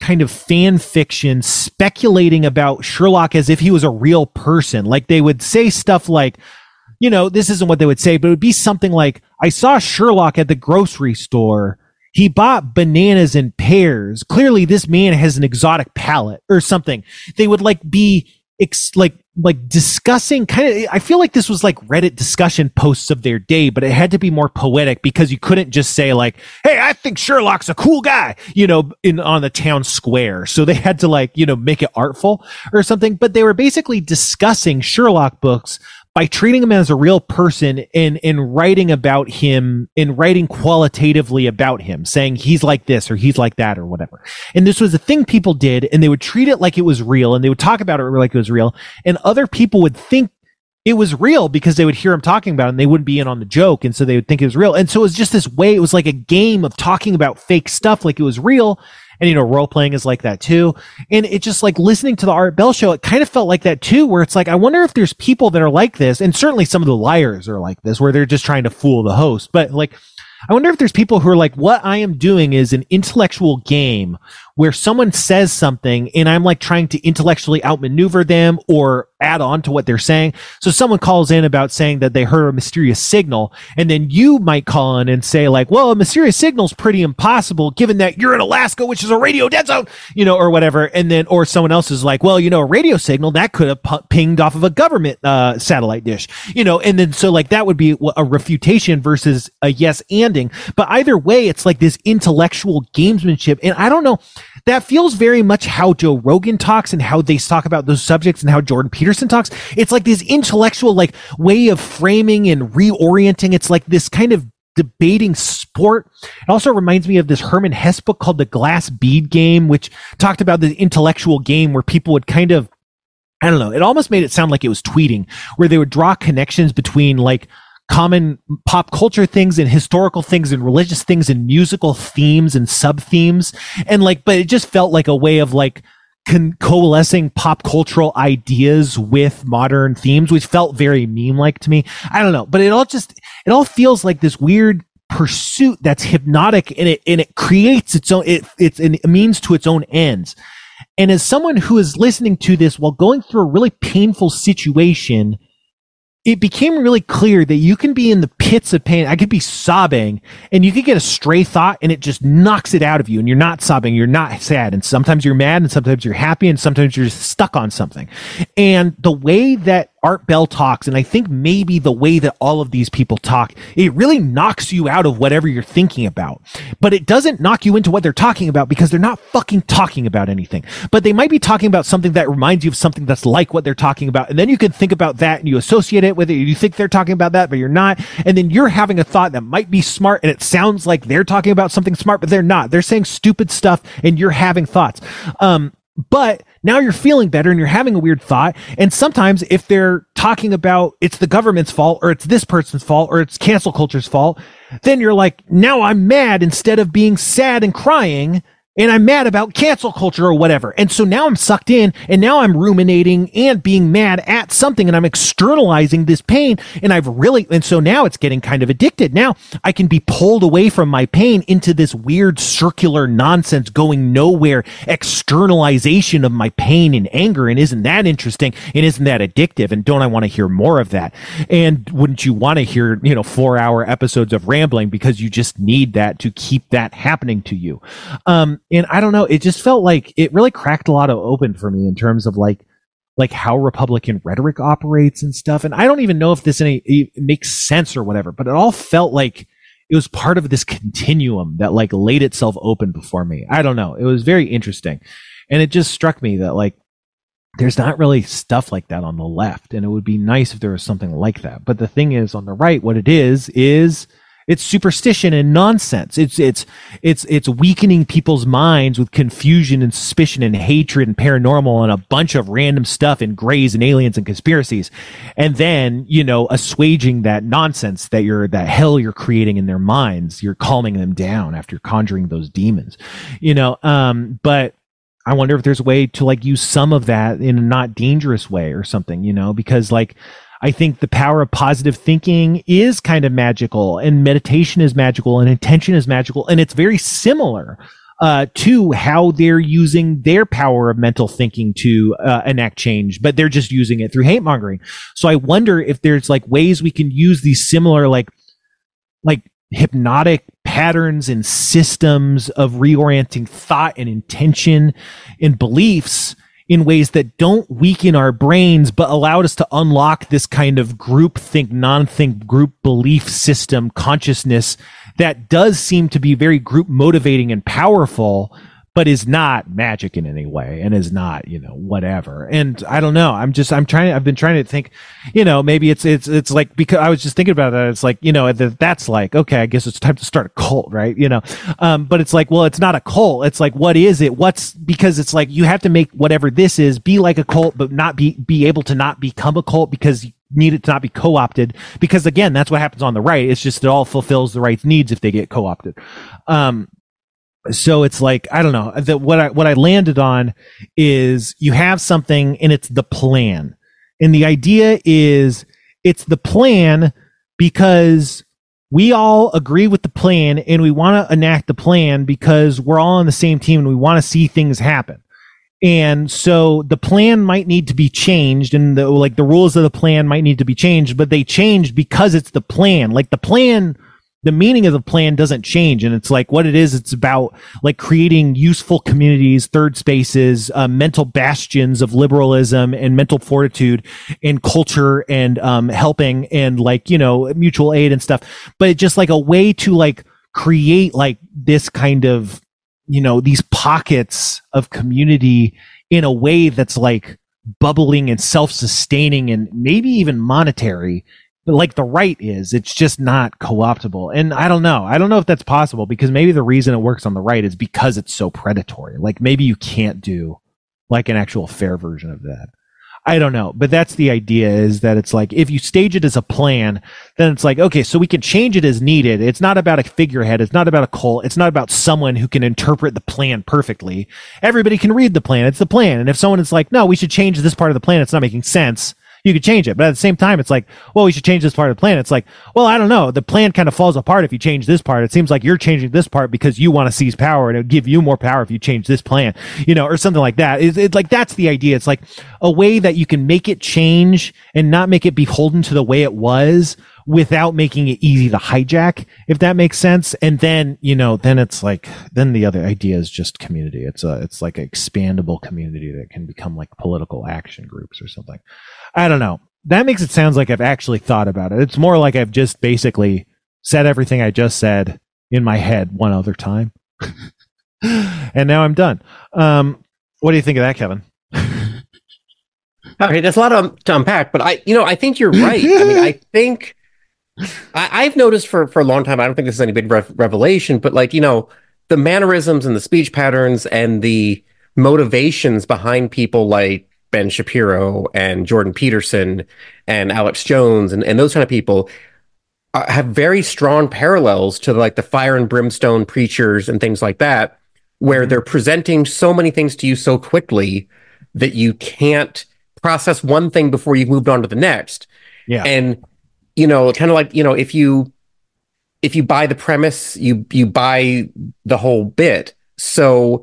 kind of fan fiction speculating about Sherlock as if he was a real person. Like they would say stuff like, you know, this isn't what they would say, but it would be something like, I saw Sherlock at the grocery store. He bought bananas and pears. Clearly this man has an exotic palate or something. They would like be ex- like, like discussing kind of, I feel like this was like Reddit discussion posts of their day, but it had to be more poetic because you couldn't just say like, hey, I think Sherlock's a cool guy, you know, in, on the town square. So they had to like, you know, make it artful or something, but they were basically discussing Sherlock books by treating him as a real person and, and writing about him and writing qualitatively about him, saying he's like this or he's like that or whatever. And this was a thing people did, and they would treat it like it was real, and they would talk about it like it was real. And other people would think it was real because they would hear him talking about it and they wouldn't be in on the joke. And so they would think it was real. And so it was just this way, it was like a game of talking about fake stuff like it was real. And, you know, role playing is like that too. And it just like listening to the Art Bell show, it kind of felt like that too, where it's like, I wonder if there's people that are like this. And certainly some of the liars are like this, where they're just trying to fool the host. But like, I wonder if there's people who are like, what I am doing is an intellectual game where someone says something and I'm like trying to intellectually outmaneuver them or add on to what they're saying. So someone calls in about saying that they heard a mysterious signal, and then you might call in and say like, well, a mysterious signal is pretty impossible given that you're in Alaska, which is a radio dead zone, you know, or whatever. And then, or someone else is like, well, you know, a radio signal that could have p- pinged off of a government uh, satellite dish, you know, and then so like that would be a refutation versus a yes anding. But either way, it's like this intellectual gamesmanship. And I don't know, that feels very much how Joe Rogan talks and how they talk about those subjects and how Jordan Peterson talks. It's like this intellectual like way of framing and reorienting. It's like this kind of debating sport. It also reminds me of this Herman Hesse book called The Glass Bead Game, which talked about the intellectual game where people would kind of, I don't know, it almost made it sound like it was tweeting, where they would draw connections between like common pop culture things and historical things and religious things and musical themes and sub themes. And like, but it just felt like a way of like con- coalescing pop cultural ideas with modern themes, which felt very meme like to me. I don't know, but it all just, it all feels like this weird pursuit that's hypnotic, and it, and it creates its own, it, it's a means to its own ends. And as someone who is listening to this while going through a really painful situation, it became really clear that you can be in the pits of pain. I could be sobbing and you could get a stray thought and it just knocks it out of you, and you're not sobbing, you're not sad. And sometimes you're mad and sometimes you're happy and sometimes you're just stuck on something. And the way that Art Bell talks, and I think maybe the way that all of these people talk, it really knocks you out of whatever you're thinking about. But it doesn't knock you into what they're talking about because they're not fucking talking about anything. But they might be talking about something that reminds you of something that's like what they're talking about. And then you can think about that and you associate it with it. You think they're talking about that, but you're not. And then you're having a thought that might be smart and it sounds like they're talking about something smart, but they're not. They're saying stupid stuff and you're having thoughts. Um, But now you're feeling better and you're having a weird thought. And sometimes if they're talking about it's the government's fault or it's this person's fault or it's cancel culture's fault, then you're like, now I'm mad instead of being sad and crying. And I'm mad about cancel culture or whatever. And so now I'm sucked in and now I'm ruminating and being mad at something and I'm externalizing this pain. And I've really, and so now it's getting kind of addicted. Now I can be pulled away from my pain into this weird circular nonsense going nowhere externalization of my pain and anger. And isn't that interesting? And isn't that addictive? And don't I want to hear more of that? And wouldn't you want to hear, you know, four hour episodes of rambling because you just need that to keep that happening to you? Um, And I don't know, it just felt like it really cracked a lot of open for me in terms of like, like how Republican rhetoric operates and stuff. And I don't even know if this any, it makes sense or whatever, but it all felt like it was part of this continuum that like laid itself open before me. I don't know. It was very interesting. And it just struck me that like, there's not really stuff like that on the left. And it would be nice if there was something like that. But the thing is, on the right, what it is, is it's superstition and nonsense. It's, it's, it's, it's weakening people's minds with confusion and suspicion and hatred and paranormal and a bunch of random stuff and grays and aliens and conspiracies. And then, you know, assuaging that nonsense that you're, that hell you're creating in their minds. You're calming them down after conjuring those demons, you know, um, but I wonder if there's a way to like use some of that in a not dangerous way or something, you know, because like, I think the power of positive thinking is kind of magical, and meditation is magical, and intention is magical, and it's very similar. uh, to how they're using their power of mental thinking to uh, enact change, but they're just using it through hate mongering. So I wonder if there's like ways we can use these similar like like hypnotic patterns and systems of reorienting thought and intention and beliefs in ways that don't weaken our brains, but allow us to unlock this kind of group think, non-think group belief system consciousness that does seem to be very group motivating and powerful, but is not magic in any way and is not, you know, whatever. And I don't know. I'm just, I'm trying, I've been trying to think, you know, maybe it's, it's, it's like, because I was just thinking about that. It's like, you know, that's like, okay, I guess it's time to start a cult, right? You know, um, but it's like, well, it's not a cult. It's like, what is it? What's, because it's like, you have to make whatever this is be like a cult, but not be, be able to not become a cult because you need it to not be co-opted. Because again, that's what happens on the right. It's just, it all fulfills the right's needs if they get co-opted. Um, So it's like, I don't know, that what I, what I landed on is you have something and it's the plan. And the idea is it's the plan because we all agree with the plan and we want to enact the plan because we're all on the same team and we want to see things happen. And so the plan might need to be changed and the, like the rules of the plan might need to be changed, but they changed because it's the plan. Like the plan, the meaning of the plan doesn't change. And it's like what it is. It's about like creating useful communities, third spaces, uh, mental bastions of liberalism and mental fortitude and culture and, um, helping and like, you know, mutual aid and stuff. But it's just like a way to like create like this kind of, you know, these pockets of community in a way that's like bubbling and self-sustaining and maybe even monetary. Like the right is, it's just not co-optable. And I don't know. I don't know if that's possible because maybe the reason it works on the right is because it's so predatory. Like maybe you can't do like an actual fair version of that. I don't know. But that's the idea is that it's like if you stage it as a plan, then it's like, okay, so we can change it as needed. It's not about a figurehead. It's not about a cult. It's not about someone who can interpret the plan perfectly. Everybody can read the plan. It's the plan. And if someone is like, no, we should change this part of the plan, it's not making sense. You could change it. But at the same time, it's like, well, we should change this part of the plan. It's like, well, I don't know. The plan kind of falls apart if you change this part. It seems like you're changing this part because you want to seize power and it would give you more power if you change this plan, you know, or something like that. It's, it's like, that's the idea. It's like a way that you can make it change and not make it beholden to the way it was without making it easy to hijack, if that makes sense. And then, you know, then it's like, then the other idea is just community. It's a, it's like an expandable community that can become like political action groups or something. I don't know. That makes it sound like I've actually thought about it. It's more like I've just basically said everything I just said in my head one other time. And now I'm done. Um, what do you think of that, Kevin? Okay, that's a lot of, to unpack, but I, you know, I think you're right. I mean, I think I, I've noticed for, for a long time, I don't think this is any big rev- revelation, but like, you know, the mannerisms and the speech patterns and the motivations behind people like Ben Shapiro and Jordan Peterson and Alex Jones and, and those kind of people uh, have very strong parallels to like the fire and brimstone preachers and things like that, where they're presenting so many things to you so quickly that you can't process one thing before you've moved on to the next. Yeah. And, you know, kind of like, you know, if you, if you buy the premise, you, you buy the whole bit. So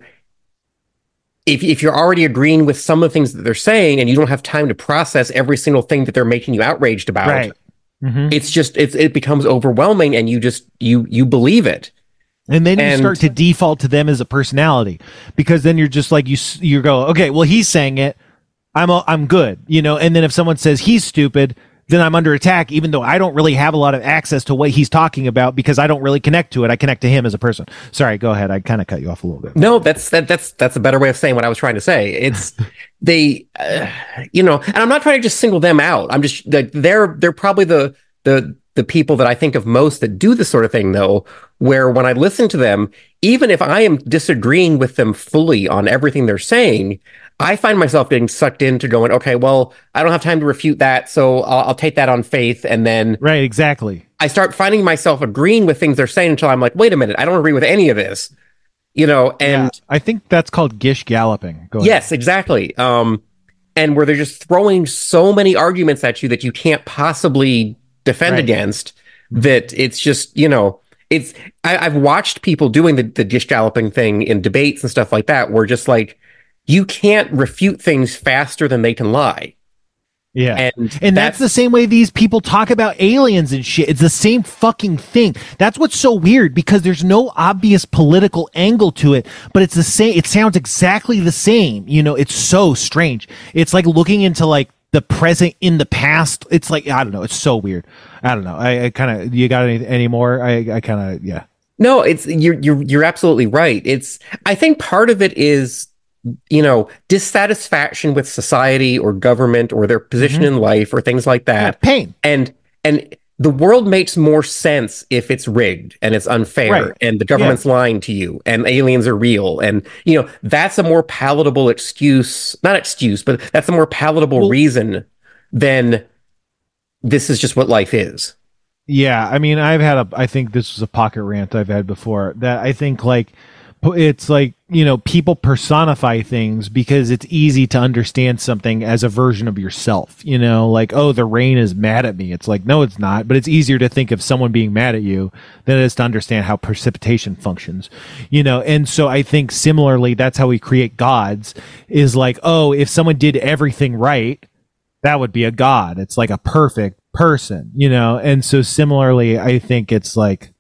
if, if you're already agreeing with some of the things that they're saying and you don't have time to process every single thing that they're making you outraged about, right. Mm-hmm. it's just, it's, it becomes overwhelming and you just, you, you believe it. And then you And- start to default to them as a personality because then you're just like, you, s- you go, okay, well, he's saying it. I'm, a, I'm good, you know? And then if someone says he's stupid, then I'm under attack, even though I don't really have a lot of access to what he's talking about because I don't really connect to it. I connect to him as a person. Sorry, go ahead. I kind of cut you off a little bit. No, that's that, that's that's a better way of saying what I was trying to say. It's they, uh, you know, and I'm not trying to just single them out. I'm just like they're they're probably the the the people that I think of most that do this sort of thing, though. Where when I listen to them, even if I am disagreeing with them fully on everything they're saying, I find myself getting sucked into going, okay, well, I don't have time to refute that, so I'll, I'll take that on faith, and then Right, exactly. I start finding myself agreeing with things they're saying until I'm like, wait a minute, I don't agree with any of this, you know. And Yeah, I think that's called gish galloping. Go ahead. yes, exactly. Um, and where they're just throwing so many arguments at you that you can't possibly defend Right. against, that it's just, you know, it's I, I've watched people doing the, the dish galloping thing in debates and stuff like that, where just like you can't refute things faster than they can lie. Yeah. And, and that's, that's the same way these people talk about aliens and shit. It's the same fucking thing. That's what's so weird, because there's no obvious political angle to it, but it's the same. It sounds exactly the same. You know, it's so strange. It's like looking into like the present in the past. It's like, I don't know. It's so weird. I don't know. I, I kind of, you got any, any more? I, I kind of, yeah. No, it's, you're, you're, you're absolutely right. It's, I think part of it is, you know, dissatisfaction with society or government or their position mm-hmm. in life or things like that. Yeah, pain. And and the world makes more sense if it's rigged and it's unfair right. and the government's yeah. lying to you and aliens are real. And, you know, that's a more palatable excuse, not excuse, but that's a more palatable well, reason than this is just what life is. Yeah. I mean, I've had a, I think this was a pocket rant I've had before, that I think like, it's like, you know, people personify things because it's easy to understand something as a version of yourself, you know, like, oh, the rain is mad at me. It's like, no, it's not. But it's easier to think of someone being mad at you than it is to understand how precipitation functions, you know. And so I think similarly, that's how we create gods, is like, oh, if someone did everything right, that would be a god. It's like a perfect person, you know. And so similarly, I think it's like,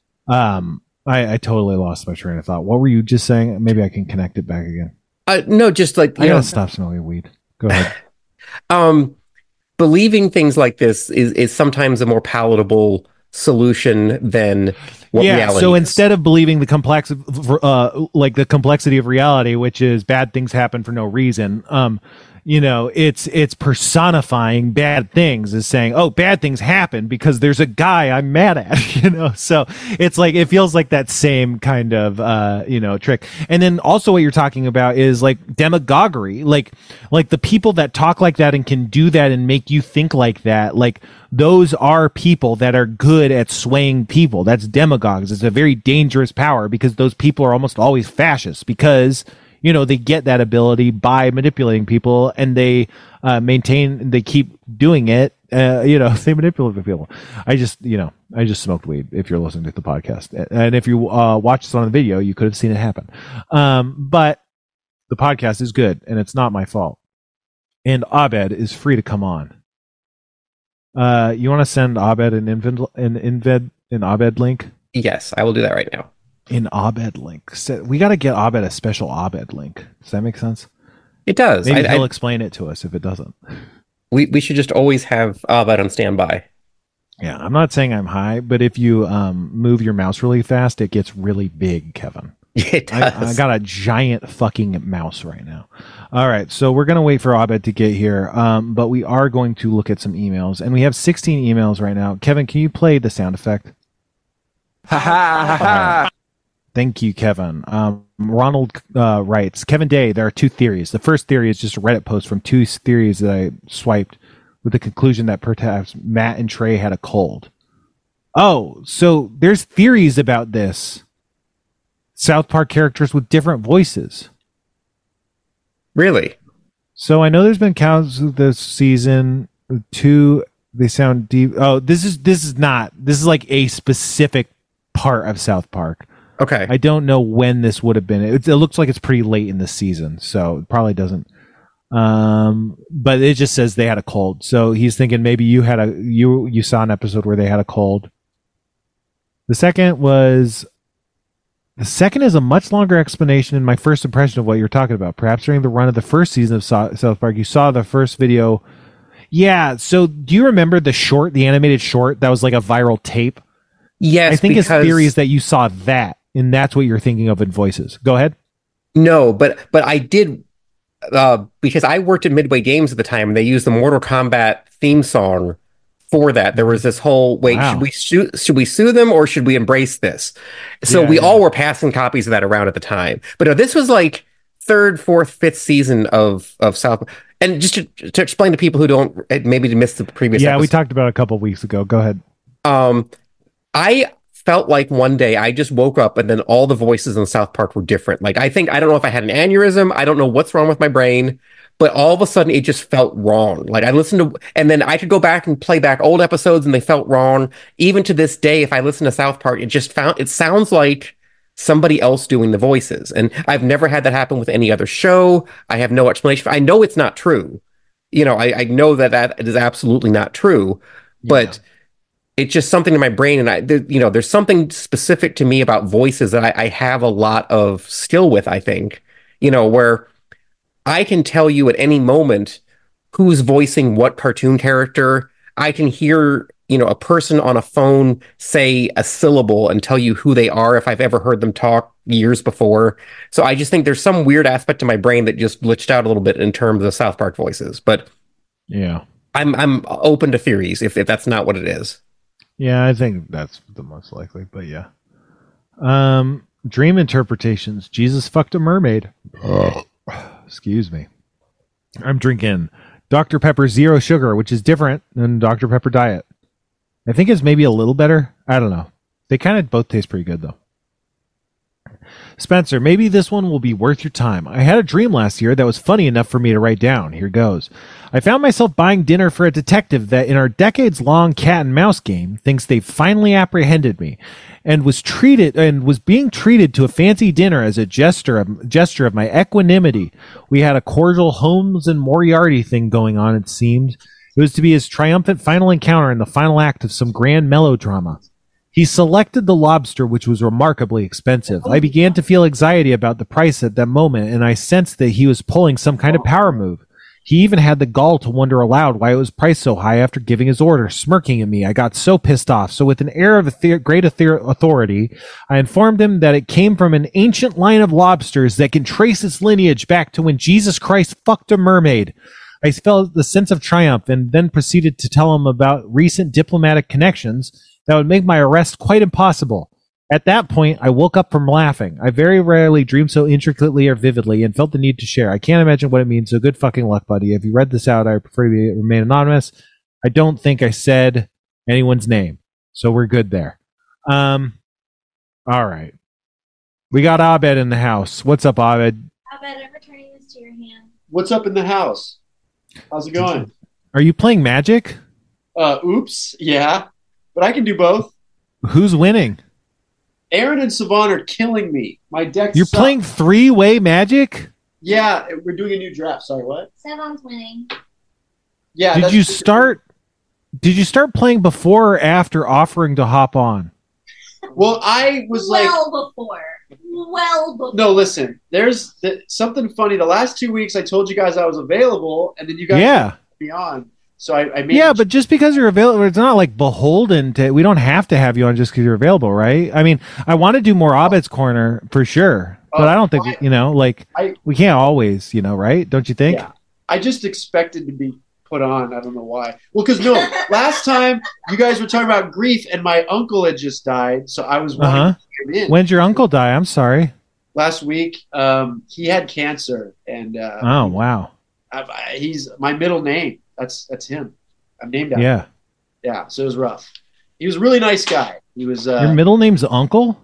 um, I, I totally lost my train of thought. What were you just saying? Maybe I can connect it back again. Uh, no, just like, you I know, gotta stop smoking weed. Go ahead. um, believing things like this is is sometimes a more palatable solution than what yeah, reality so is. Instead of believing the complex, uh, like the complexity of reality, which is bad things happen for no reason, um, you know, it's it's personifying bad things, is saying, oh, bad things happen because there's a guy I'm mad at, you know. So it's like, it feels like that same kind of uh, you know, trick. And then also what you're talking about is like demagoguery, like like the people that talk like that and can do that and make you think like that, like those are people that are good at swaying people. That's demagogues. It's a very dangerous power, because those people are almost always fascists, because you know, they get that ability by manipulating people, and they uh, maintain, they keep doing it. Uh, you know, they manipulate people. I just, you know, I just smoked weed, if you're listening to the podcast. And if you uh, watch this on the video, you could have seen it happen. Um, but the podcast is good, and it's not my fault. And Abed is free to come on. Uh, you want to send Abed an Invid, an Invid, an Abed link? Yes, I will do that right now. In Abed link. We got to get Abed a special Abed link. Does that make sense? It does. Maybe I, he'll I, explain it to us if it doesn't. We we should just always have Abed on standby. Yeah, I'm not saying I'm high, but if you um, move your mouse really fast, it gets really big, Kevin. It does. I, I got a giant fucking mouse right now. All right, so we're going to wait for Abed to get here, um, but we are going to look at some emails, and we have sixteen emails right now. Kevin, can you play the sound effect? Ha ha ha ha. Thank you, Kevin. Um, Ronald uh, writes, Kevin Day, there are two theories. The first theory is just a Reddit post from two theories that I swiped with the conclusion that perhaps Matt and Trey had a cold. Oh, so there's theories about this. South Park characters with different voices. Really? So I know there's been counts this season. Two, they sound deep. Oh, this is this is not. This is like a specific part of South Park. Okay. I don't know when this would have been. It, it looks like it's pretty late in the season, so it probably doesn't. Um, but it just says they had a cold. So he's thinking maybe you had a you you saw an episode where they had a cold. The second was the second is a much longer explanation in my first impression of what you're talking about. Perhaps during the run of the first season of South Park, you saw the first video. Yeah. So do you remember the short, the animated short that was like a viral tape? Yes. I think because... his theory is that you saw that. And that's what you're thinking of in voices. Go ahead. No, but but I did uh, because I worked at Midway Games at the time, and they used the Mortal Kombat theme song for that. There was this whole wait, wow. should we sue, should we sue them or should we embrace this? So yeah, we yeah. all were passing copies of that around at the time. But no, this was like third, fourth, fifth season of of South. And just to, to explain to people who don't maybe missed the previous. Yeah, episode, we talked about it a couple of weeks ago. Go ahead. Um, I. felt like one day I just woke up and then all the voices in South Park were different. Like, I think, I don't know if I had an aneurysm. I don't know what's wrong with my brain, but all of a sudden it just felt wrong. Like I listened to, and then I could go back and play back old episodes and they felt wrong. Even to this day, if I listen to South Park, it just found, it sounds like somebody else doing the voices. And I've never had that happen with any other show. I have no explanation. I know it's not true. You know, I, I know that that is absolutely not true, but yeah. It's just something in my brain. And I, there, you know, there's something specific to me about voices that I, I have a lot of skill with, I think, you know, where I can tell you at any moment who's voicing what cartoon character. I can hear, you know, a person on a phone say a syllable and tell you who they are if I've ever heard them talk years before. So I just think there's some weird aspect to my brain that just glitched out a little bit in terms of South Park voices. But yeah, I'm I'm open to theories if, if that's not what it is. Yeah, I think that's the most likely, but yeah. Um, dream interpretations. Jesus fucked a mermaid. Oh. Excuse me. I'm drinking Doctor Pepper Zero Sugar, which is different than Doctor Pepper Diet. I think it's maybe a little better. I don't know. They kind of both taste pretty good, though. Spencer, maybe this one will be worth your time. I had a dream last year that was funny enough for me to write down. Here goes. I found myself buying dinner for a detective that in our decades-long cat and mouse game thinks they've finally apprehended me and was treated and was being treated to a fancy dinner as a gesture of, gesture of my equanimity. We had a cordial Holmes and Moriarty thing going on, it seemed. It was to be his triumphant final encounter in the final act of some grand melodrama. He selected the lobster, which was remarkably expensive. I began to feel anxiety about the price at that moment, and I sensed that he was pulling some kind of power move. He even had the gall to wonder aloud why it was priced so high after giving his order, smirking at me. I got so pissed off. So with an air of a great authority, I informed him that it came from an ancient line of lobsters that can trace its lineage back to when Jesus Christ fucked a mermaid. I felt the sense of triumph and then proceeded to tell him about recent diplomatic connections that would make my arrest quite impossible. At that point, I woke up from laughing. I very rarely dream so intricately or vividly and felt the need to share. I can't imagine what it means, so good fucking luck, buddy. If you read this out, I prefer to be, remain anonymous. I don't think I said anyone's name, so we're good there. Um, all right. We got Abed in the house. What's up, Abed? Abed, I'm returning this to your hand. What's up in the house? How's it going? Are you playing Magic? Uh, oops, yeah. But I can do both. Who's winning? Aaron and Savon are killing me. My deck You're sucks. playing three-way Magic? Yeah, we're doing a new draft. Sorry, what? Savon's winning. Yeah. Did you start Did you start playing before or after offering to hop on? Well, I was well like Well before. Well before. No, listen. There's the, something funny. The last two weeks I told you guys I was available and then you guys yeah. put me on. So I, I made yeah, but just because you're available, it's not like beholden to. We don't have to have you on just because you're available, right? I mean, I want to do more Abed's Corner for sure, but oh, I don't think I, you know, like I, we can't always, you know, right? Don't you think? Yeah, I just expected to be put on. I don't know why. Well, because no, last time you guys were talking about grief, and my uncle had just died, so I was wanting uh-huh. to come in. When'd your uncle die? I'm sorry. Last week, um, he had cancer, and uh, oh wow, I, I, he's my middle name. That's that's him. I'm named after yeah. him. Yeah, so it was rough. He was a really nice guy. He was. Uh, Your middle name's Uncle?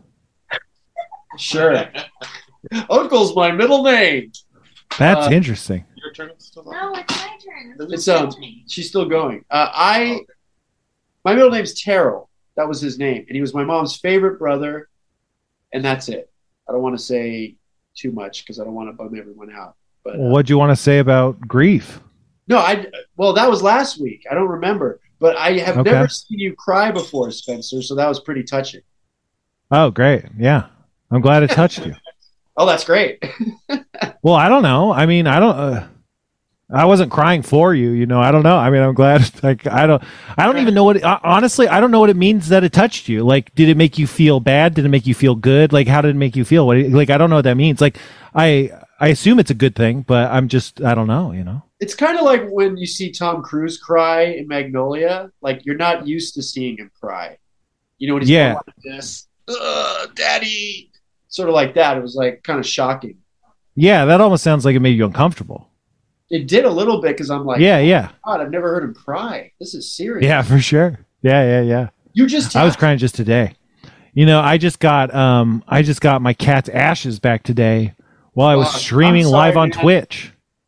Sure. Uncle's my middle name. That's uh, interesting. Your turn is still on. No, it's my turn. This it's um, she's still going. Uh, I, my middle name's Terrell. That was his name, and he was my mom's favorite brother, and that's it. I don't want to say too much because I don't want to bum everyone out. But uh, what'd you want to say about grief? No, I well, that was last week. I don't remember, but I have okay. never seen you cry before, Spencer. So that was pretty touching. Oh, great! Yeah, I'm glad it touched you. Oh, that's great. Well, I don't know. I mean, I don't. Uh, I wasn't crying for you. You know, I don't know. I mean, I'm glad. Like, I don't. I don't even know what. It, honestly, I don't know what it means that it touched you. Like, did it make you feel bad? Did it make you feel good? Like, how did it make you feel? What? Like, I don't know what that means. Like, I. I assume it's a good thing, but I'm just, I don't know, you know? It's kind of like when you see Tom Cruise cry in Magnolia, like you're not used to seeing him cry. You know, when he's yeah. going like this, ugh, daddy, sort of like that. It was like kind of shocking. Yeah, that almost sounds like it made you uncomfortable. It did a little bit because I'm like, yeah, yeah. God, I've never heard him cry. This is serious. Yeah, for sure. Yeah, yeah, yeah. You just, I was crying just today. You know, I just got, um, I just got my cat's ashes back today while I was uh, streaming sorry, live on man. Twitch.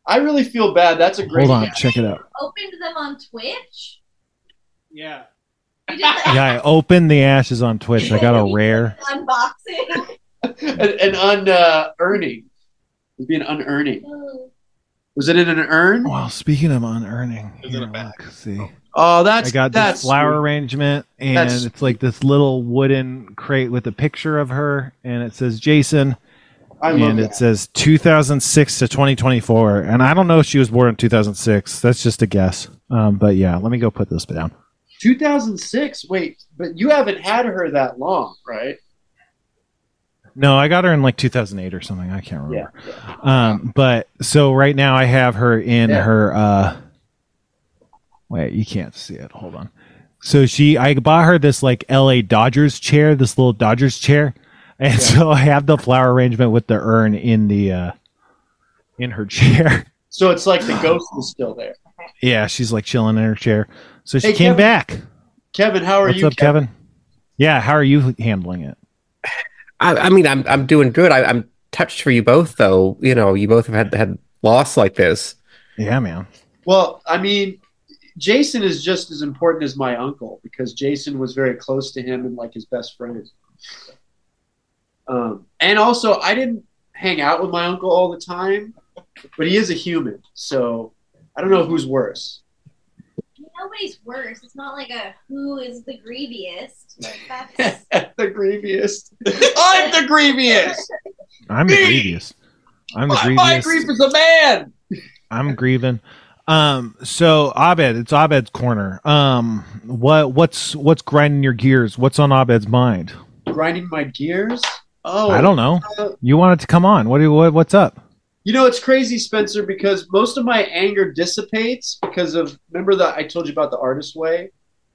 I really feel bad. That's a great. Hold on, guess. check it out. Opened them on Twitch. Yeah. You did that Yeah, I opened the ashes on Twitch. I got a rare. unboxing. an, an un uh, earning. It'd be an unearning. Ooh. Was it in an urn? Well, speaking of unearning, Is it here, a bag? look, see. Oh, that's I got that's this flower sweet. arrangement, and That's- it's like this little wooden crate with a picture of her, and it says Jason, I love and that. it says two thousand six to twenty twenty-four. And I don't know if she was born in two thousand six. That's just a guess. Um, but yeah, let me go put this down. two thousand six. Wait, but you haven't had her that long, right? No, I got her in like two thousand eight or something. I can't Yeah. remember. yeah. Um, but so right now I have her in Yeah. her. Uh, wait, you can't see it. Hold on. So she, I bought her this like L A Dodgers chair, this little Dodgers chair, and Yeah. so I have the flower arrangement with the urn in the uh, in her chair. So it's like the ghost is still there. Yeah, she's like chilling in her chair. So she Hey, came Kevin. back. Kevin, how are What's you? up, Kevin? Yeah, how are you handling it? I, I mean, I'm I'm doing good. I, I'm touched for you both, though. You know, you both have had had loss like this. Yeah, man. Well, I mean, Jason is just as important as my uncle because Jason was very close to him and like his best friend. Um, and also, I didn't hang out with my uncle all the time, but he is a human, so I don't know who's worse. Nobody's worse. It's not like a who is the grieviest. Like that's the grieviest. I'm the grieviest. I'm the Me! grievous. I'm the My, grievous. my grief is a man. I'm grieving. Um, so Abed, it's Abed's corner. Um, what what's what's grinding your gears? What's on Abed's mind? Grinding my gears. Oh, I don't know. uh, You want it to come on. What do you, what, what's up? You know, it's crazy, Spencer, because most of my anger dissipates because of, remember that I told you about the artist way?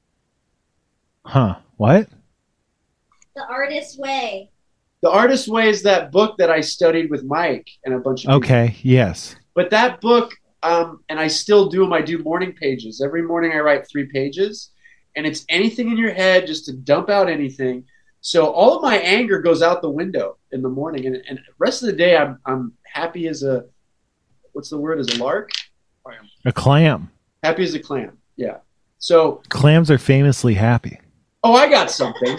Huh? What? the artist's way. The artist way is that book that I studied with Mike and a bunch of people. Okay. Yes. But that book, um, and I still do them, I do morning pages. Every morning I write three pages, and it's anything in your head just to dump out anything. So all of my anger goes out the window in the morning, and, and the rest of the day I'm I'm happy as a, what's the word, as a lark? A clam. Happy as a clam, yeah. So, Clams are famously happy. oh, I got something.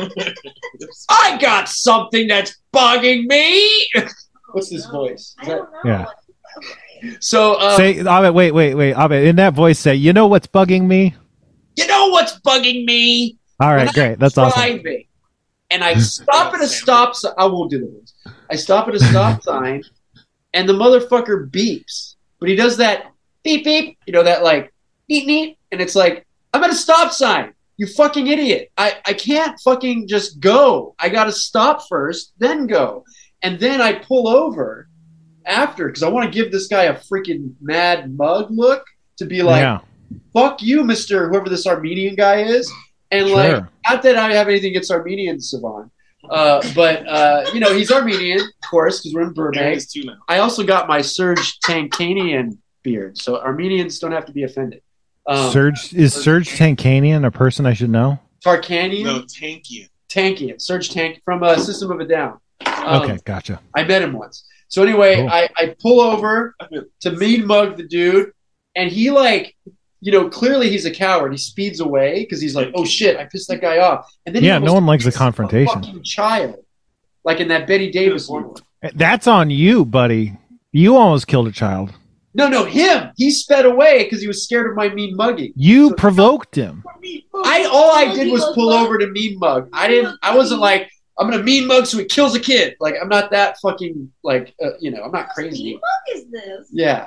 I got something that's bugging me. What's this voice? I Is that- don't know. Yeah. so, um, say, Abed, wait, wait, wait, Abed. In that voice, say, you know what's bugging me? you know what's bugging me? All When right, I'm great. That's awesome. driving, and I stop at a stop sign. I won't do the words. I stop at a stop sign, and the motherfucker beeps. But he does that beep beep. You know that like beep beep, and it's like I'm at a stop sign. You fucking idiot! I I can't fucking just go. I got to stop first, then go, and then I pull over after because I want to give this guy a freaking mad mug look to be like, yeah. fuck you, Mister whoever this Armenian guy is. And like, Sure. not that I have anything against Armenians, Savon, uh, but uh, you know, he's Armenian, of course, because we're in There Burbank. is two now. I also got my Serge Tankanian beard, so Armenians don't have to be offended. Um, Serge is Serge Tankanian a person I should know? Tarkanian, No, Tankian. Tankian, Serge Tank from uh, System of a Down. Um, Okay, gotcha. I met him once. So anyway, Cool. I, I pull over to mean mug the dude, and he like, you know, clearly he's a coward. He speeds away because he's like, oh shit, I pissed that guy off. And then he Yeah, no almost one likes a hits confrontation. fucking child, like in that Betty Davis one. That's on you, buddy. You almost killed a child. No, no, him. He sped away because he was scared of my mean mugging. You So- provoked him. I all I did was pull over to mean mug. I didn't. I wasn't like I'm gonna mean mug so he kills a kid. Like I'm not that fucking like uh, you know I'm not What crazy. mug is this? Yeah.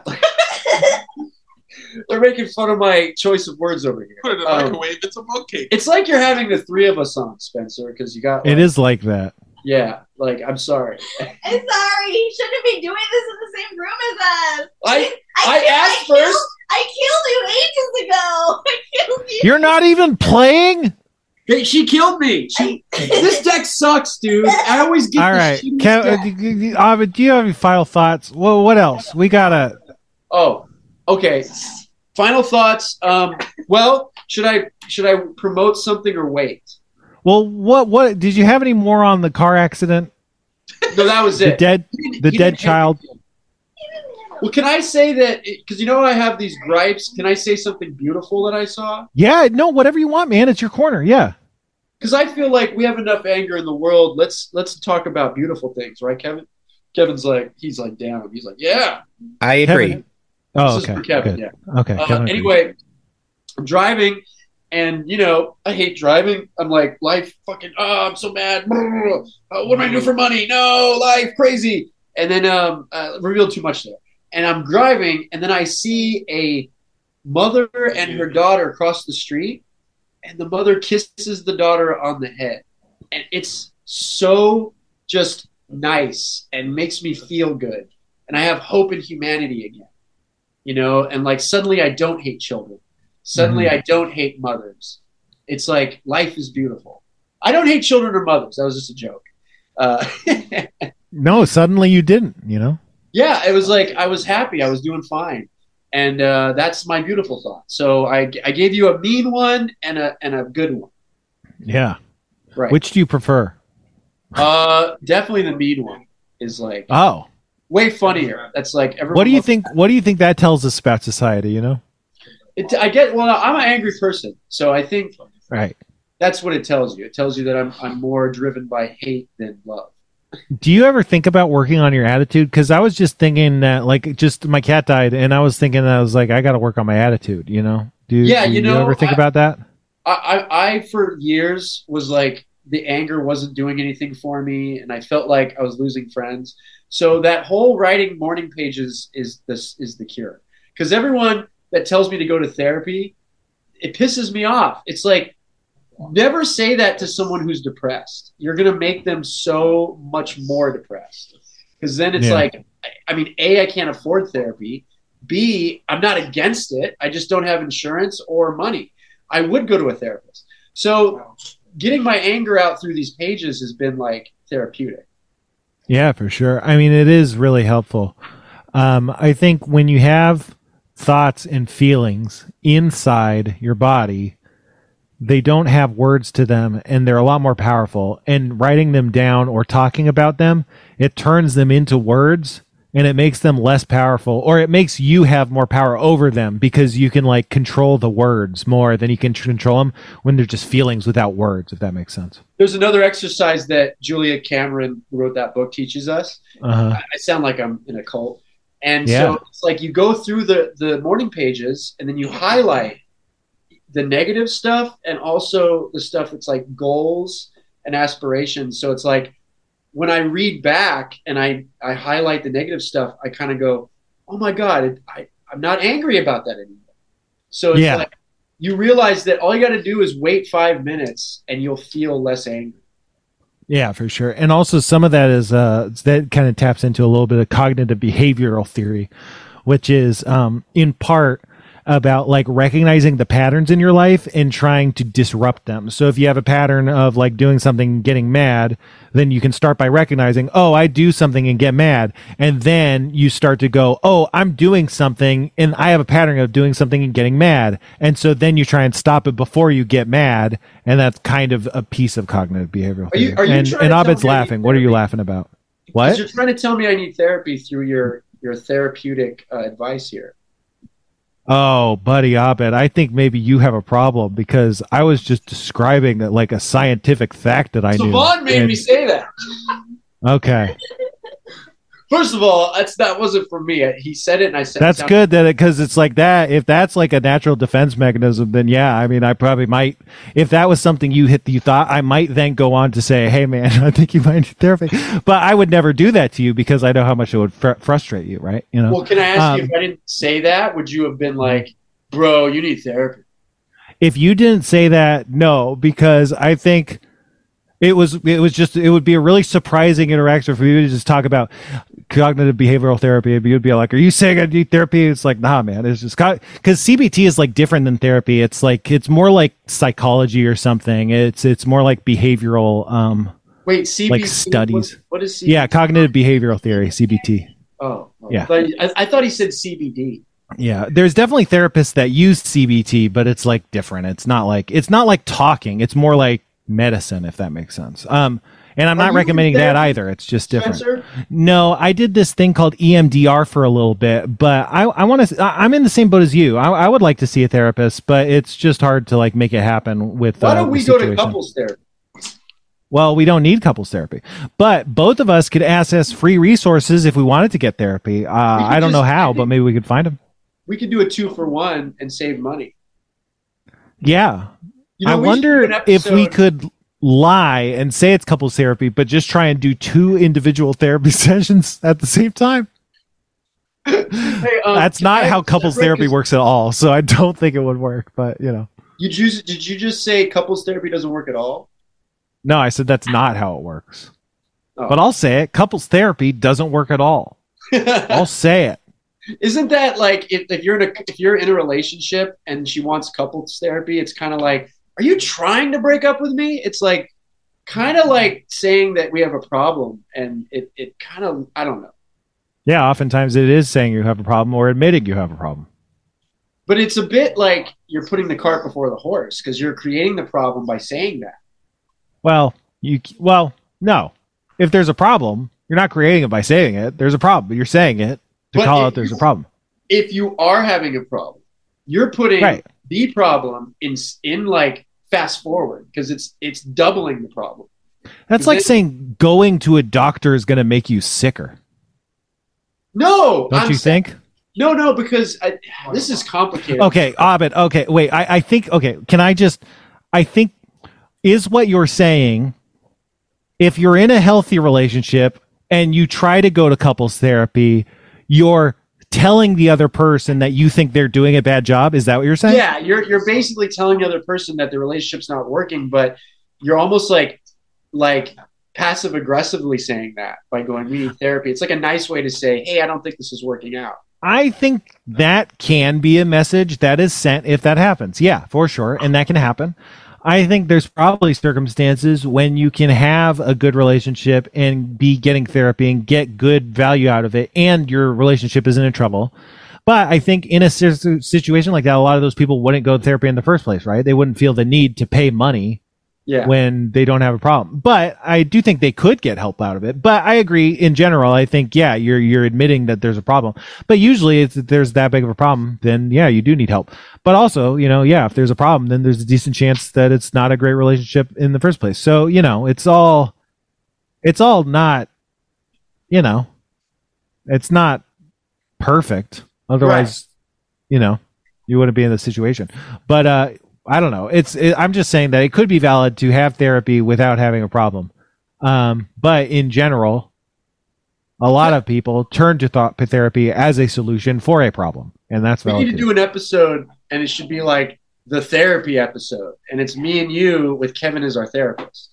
They're making fun of my choice of words over here. Put it in a Um, microwave. It's a mug cake. It's like you're having the three of us on, Spencer, because you got. It like- is like that. Yeah, like I'm sorry. I'm sorry. He shouldn't be doing this in the same room as us. I I killed- asked killed- first. I killed you ages ago. I killed you. You're not even playing? Hey, she killed me. She, this deck sucks, dude. I always get All the right. shittiest Kev, deck. uh, d- d- d- Ovid, do you have any final thoughts? Well, what else? We got to. Oh, okay. Final thoughts. Um, well, should I should I promote something or wait? Well, what what did you have any more on the car accident? No, that was The it. dead He didn't- the he dead didn't- child? Well, can I say that? Because you know I have these gripes. Can I say something beautiful that I saw? Yeah, no, whatever you want, man. It's your corner. Yeah. Because I feel like we have enough anger in the world. Let's let's talk about beautiful things, right, Kevin? Kevin's like he's like down. He's like, yeah. I agree. Kevin. Oh, This okay. is for Kevin. Good. Yeah. Okay. Uh, Kevin agrees. anyway, I'm driving, and you know I hate driving. I'm like life fucking. Oh, I'm so mad. Uh, what am I doing for money? No, life crazy. And then um, uh, revealed too much there. And I'm driving, and then I see a mother and her daughter across the street, and the mother kisses the daughter on the head, and it's so just nice and makes me feel good, and I have hope in humanity again, you know. And like suddenly, I don't hate children. Suddenly, Mhm. I don't hate mothers. It's like life is beautiful. I don't hate children or mothers. That was just a joke. Uh, No, suddenly you didn't, you know? yeah, it was like I was happy. I was doing fine. And uh, that's my beautiful thought. So I, I gave you a mean one and a and a good one. Yeah. Right. Which do you prefer? Uh, definitely the mean one is like Oh. way funnier. That's like everyone. What do you loves think that. what do you think that tells us about society, you know? It, I get. Well, I'm an angry person, so I think Right. that's what it tells you. It tells you that I'm I'm more driven by hate than love. Do you ever think about working on your attitude? Because I was just thinking that, like, just my cat died, and I was thinking that I was like, I got to work on my attitude. You know? Do, Yeah, do you know, ever think I- about that? I, I, I for years was like the anger wasn't doing anything for me, and I felt like I was losing friends. So that whole writing morning pages is this is the cure. Because everyone that tells me to go to therapy, it pisses me off. It's like never say that to someone who's depressed. You're gonna make them so much more depressed. Because then it's Yeah. like, I mean, A, I can't afford therapy. B, I'm not against it. I just don't have insurance or money. I would go to a therapist. So getting my anger out through these pages has been like therapeutic. Yeah, for sure. I mean, it is really helpful. Um, I think when you have thoughts and feelings inside your body, they don't have words to them, and they're a lot more powerful. And writing them down or talking about them, it turns them into words, and it makes them less powerful, or it makes you have more power over them because you can like control the words more than you can control them when they're just feelings without words, if that makes sense. There's another exercise that Julia Cameron, who wrote that book, teaches us. Uh-huh. I I sound like I'm in a cult. And Yeah. so it's like you go through the, the morning pages and then you highlight the negative stuff and also the stuff that's like goals and aspirations. So it's like when I read back and I, I highlight the negative stuff, I kind of go, oh my God, it, I, I'm not angry about that anymore. So it's Yeah. like you realize that all you got to do is wait five minutes and you'll feel less angry. Yeah, for sure. And also some of that is uh that kind of taps into a little bit of cognitive behavioral theory, which is um in part about like recognizing the patterns in your life and trying to disrupt them. So if you have a pattern of like doing something and getting mad, then you can start by recognizing, oh, I do something and get mad. And then you start to go, oh, I'm doing something and I have a pattern of doing something and getting mad. And so then you try and stop it before you get mad. And that's kind of a piece of cognitive behavioral Are you- theory. are you and trying and to tell Abed's me I need laughing. What are you therapy? laughing about? 'Cause What? you're trying to tell me I need therapy through your, your therapeutic uh, advice here. Oh, buddy, Abed, I think maybe you have a problem because I was just describing like a scientific fact that I knew. Savon made And- me say that. Okay, First of all, that's that wasn't for me. He said it, and I said that's it good that because it's like that. If that's like a natural defense mechanism, then yeah, I mean, I probably might. If that was something you hit, you thought I might then go on to say, "Hey, man, I think you might need therapy," but I would never do that to you because I know how much it would fr- frustrate you, right? You know. Well, can I ask you Um, if I didn't say that? Would you have been like, "Bro, you need therapy"? If you didn't say that, no, because I think it was it was just it would be a really surprising interaction for you to just talk about cognitive behavioral therapy. And you'd be like, "Are you saying I need therapy?" It's like, nah, man. It's just because C B T is like different than therapy. It's like it's more like psychology or something. It's it's more like behavioral. Um, Wait, C B T Like studies. What, what is C B T? yeah, cognitive behavioral theory, C B T. Oh, oh. Yeah. But I, I thought he said C B D. Yeah, there's definitely therapists that use C B T, but it's like different. It's not like it's not like talking. It's more like medicine, if that makes sense. Um, And I'm Are not you recommending in that therapy, either. It's just different. Spencer? No, I did this thing called E M D R for a little bit, but I, I want to. I'm in the same boat as you. I, I would like to see a therapist, but it's just hard to like make it happen with. Why uh, don't the we go to situation. couples therapy? Well, we don't need couples therapy, but both of us could access free resources if we wanted to get therapy. Uh, I don't just- know how, I but think- maybe we could find them. We could do a two for one and save money. Yeah, You know, I we should wonder do an if we episode- could lie and say it's couples therapy, but just try and do two individual therapy sessions at the same time. Hey, um, That's can not I how couples separate- therapy works at all. So I don't think it would work. But you know, You choose, did you just say couples therapy doesn't work at all? no, I said that's not how it works. Oh. But I'll say it: couples therapy doesn't work at all. I'll say it. Isn't that like if, if you're in a if you're in a relationship and she wants couples therapy, it's kind of like, are you trying to break up with me? It's like kind of like saying that we have a problem, and it it kind of I don't know, Yeah, oftentimes it is saying you have a problem or admitting you have a problem. but it's a bit like you're putting the cart before the horse because you're creating the problem by saying that. Well, you well, no. If there's a problem, you're not creating it by saying it. There's a problem, but you're saying it to But call if out there's you- a problem. If you are having a problem, you're putting Right. the problem in in like fast forward because it's it's doubling the problem. That's like then- saying going to a doctor is going to make you sicker. No, Don't I'm you sa- think? No, no, because I, this is complicated. Okay, Abed. Okay, wait. I, I think. Okay, can I just? I think is what you're saying. If you're in a healthy relationship and you try to go to couples therapy, you're telling the other person that you think they're doing a bad job. Is that what you're saying? Yeah, you're you're basically telling the other person that the relationship's not working, but you're almost like like passive aggressively saying that by going, we need therapy. It's like a nice way to say, hey, I don't think this is working out. I think that can be a message that is sent if that happens. Yeah, for sure. And that can happen. I think there's probably circumstances when you can have a good relationship and be getting therapy and get good value out of it, and your relationship isn't in trouble. But I think in a si- situation like that, a lot of those people wouldn't go to therapy in the first place, right? They wouldn't feel the need to pay money Yeah. when they don't have a problem. But I do think they could get help out of it. But I agree in general. I think, yeah, you're you're admitting that there's a problem. But usually it's, if there's that big of a problem, then yeah, you do need help. But also, you know, yeah, if there's a problem, then there's a decent chance that it's not a great relationship in the first place. So, you know, it's all it's all not, you know, it's not perfect. Otherwise, you know, you wouldn't be in this situation. But uh I don't know. It's. It, I'm just saying that it could be valid to have therapy without having a problem. Um, but in general, a lot of people turn to thought therapy as a solution for a problem, and that's We valid. need to too. do an episode, and it should be like the therapy episode, and it's me and you with Kevin as our therapist.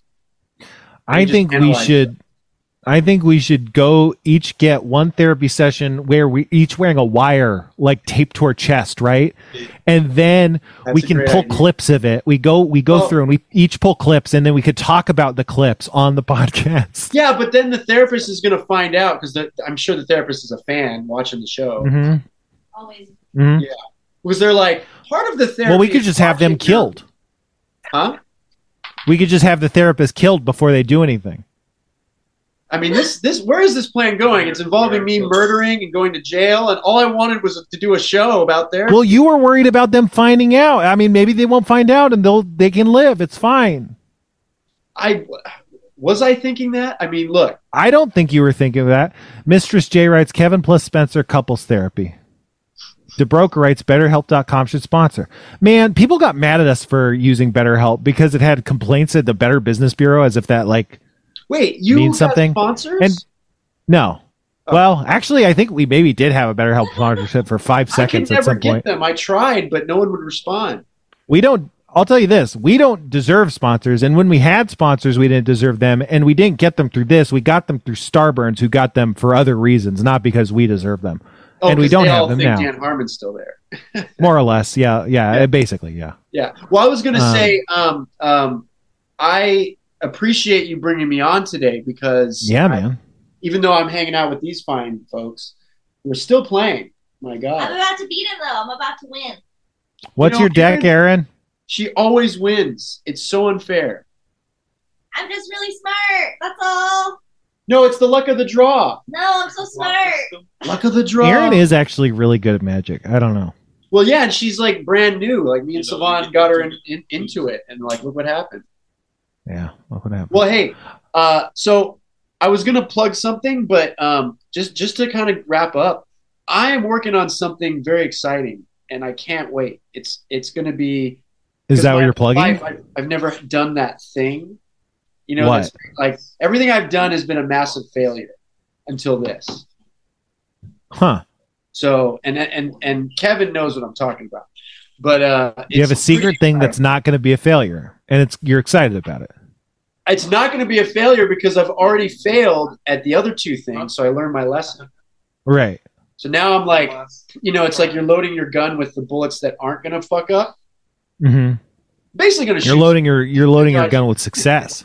I just think we analyze should. I think we should go each get one therapy session where we each wearing a wire like taped to our chest, right? And then That's we a can great pull idea. clips of it. We go we go Well- through and we each pull clips, and then we could talk about the clips on the podcast. Yeah, but then the therapist is going to find out because I'm sure the therapist is a fan watching the show. hmm Always. hmm Because they're like, part of the therapy. Well, we could is just have them watching your- killed. Huh? We could just have the therapist killed before they do anything. I mean, this this where is this plan going? It's involving me murdering and going to jail, and all I wanted was to do a show about therapy. Well, you were worried about them finding out. I mean, maybe they won't find out and they'll they can live. It's fine. I was I thinking that? I mean, look, I don't think you were thinking of that. Mistress J writes, Kevin plus Spencer couples therapy. DeBroker writes, BetterHelp dot com should sponsor. Man, people got mad at us for using BetterHelp because it had complaints at the Better Business Bureau as if that like wait, you Means got something? sponsors? And- no. Oh. Well, actually, I think we maybe did have a BetterHelp sponsorship for five I seconds could at never some get point. them. I tried, but no one would respond. We don't. I'll tell you this: we don't deserve sponsors, and when we had sponsors, we didn't deserve them, and we didn't get them through this. We got them through Starburns, who got them for other reasons, not because we deserve them. Oh, And we 'cause don't they have all them think now. Dan Harmon's still there. More or less, yeah, yeah, Yeah. basically, yeah. Yeah. Well, I was going to Um, say, um, um, I appreciate you bringing me on today because Yeah, I- man. even though I'm hanging out with these fine folks, we're still playing. My I'm God, about to beat him though. I'm about to win. What's know, your deck, Aaron- Aaron? she always wins. It's so unfair. I'm just really smart. That's all. No, it's the luck of the draw. No, I'm so smart. Luck of the draw. Erin is actually really good at magic. I don't know. Well, yeah, and she's like brand new. Like me and Savon got her in, in, into it, and like look what happened. Yeah, look what happened. Well, hey, uh, so I was gonna plug something, but um, just just to kind of wrap up, I am working on something very exciting, and I can't wait. It's it's gonna be. Is that what my you're plugging? life, I, I've never done that thing. You know, What? that's, like everything I've done has been a massive failure until this. Huh. So, and and and Kevin knows what I'm talking about. But uh, You have a it's secret pretty thing that's exciting. not going to be a failure, and it's you're excited about it. It's not going to be a failure because I've already failed at the other two things, so I learned my lesson. Right. So now I'm like, you know, it's like you're loading your gun with the bullets that aren't going to fuck up. Mm-hmm. Basically, going to shoot. You're loading your you're loading your gun with success.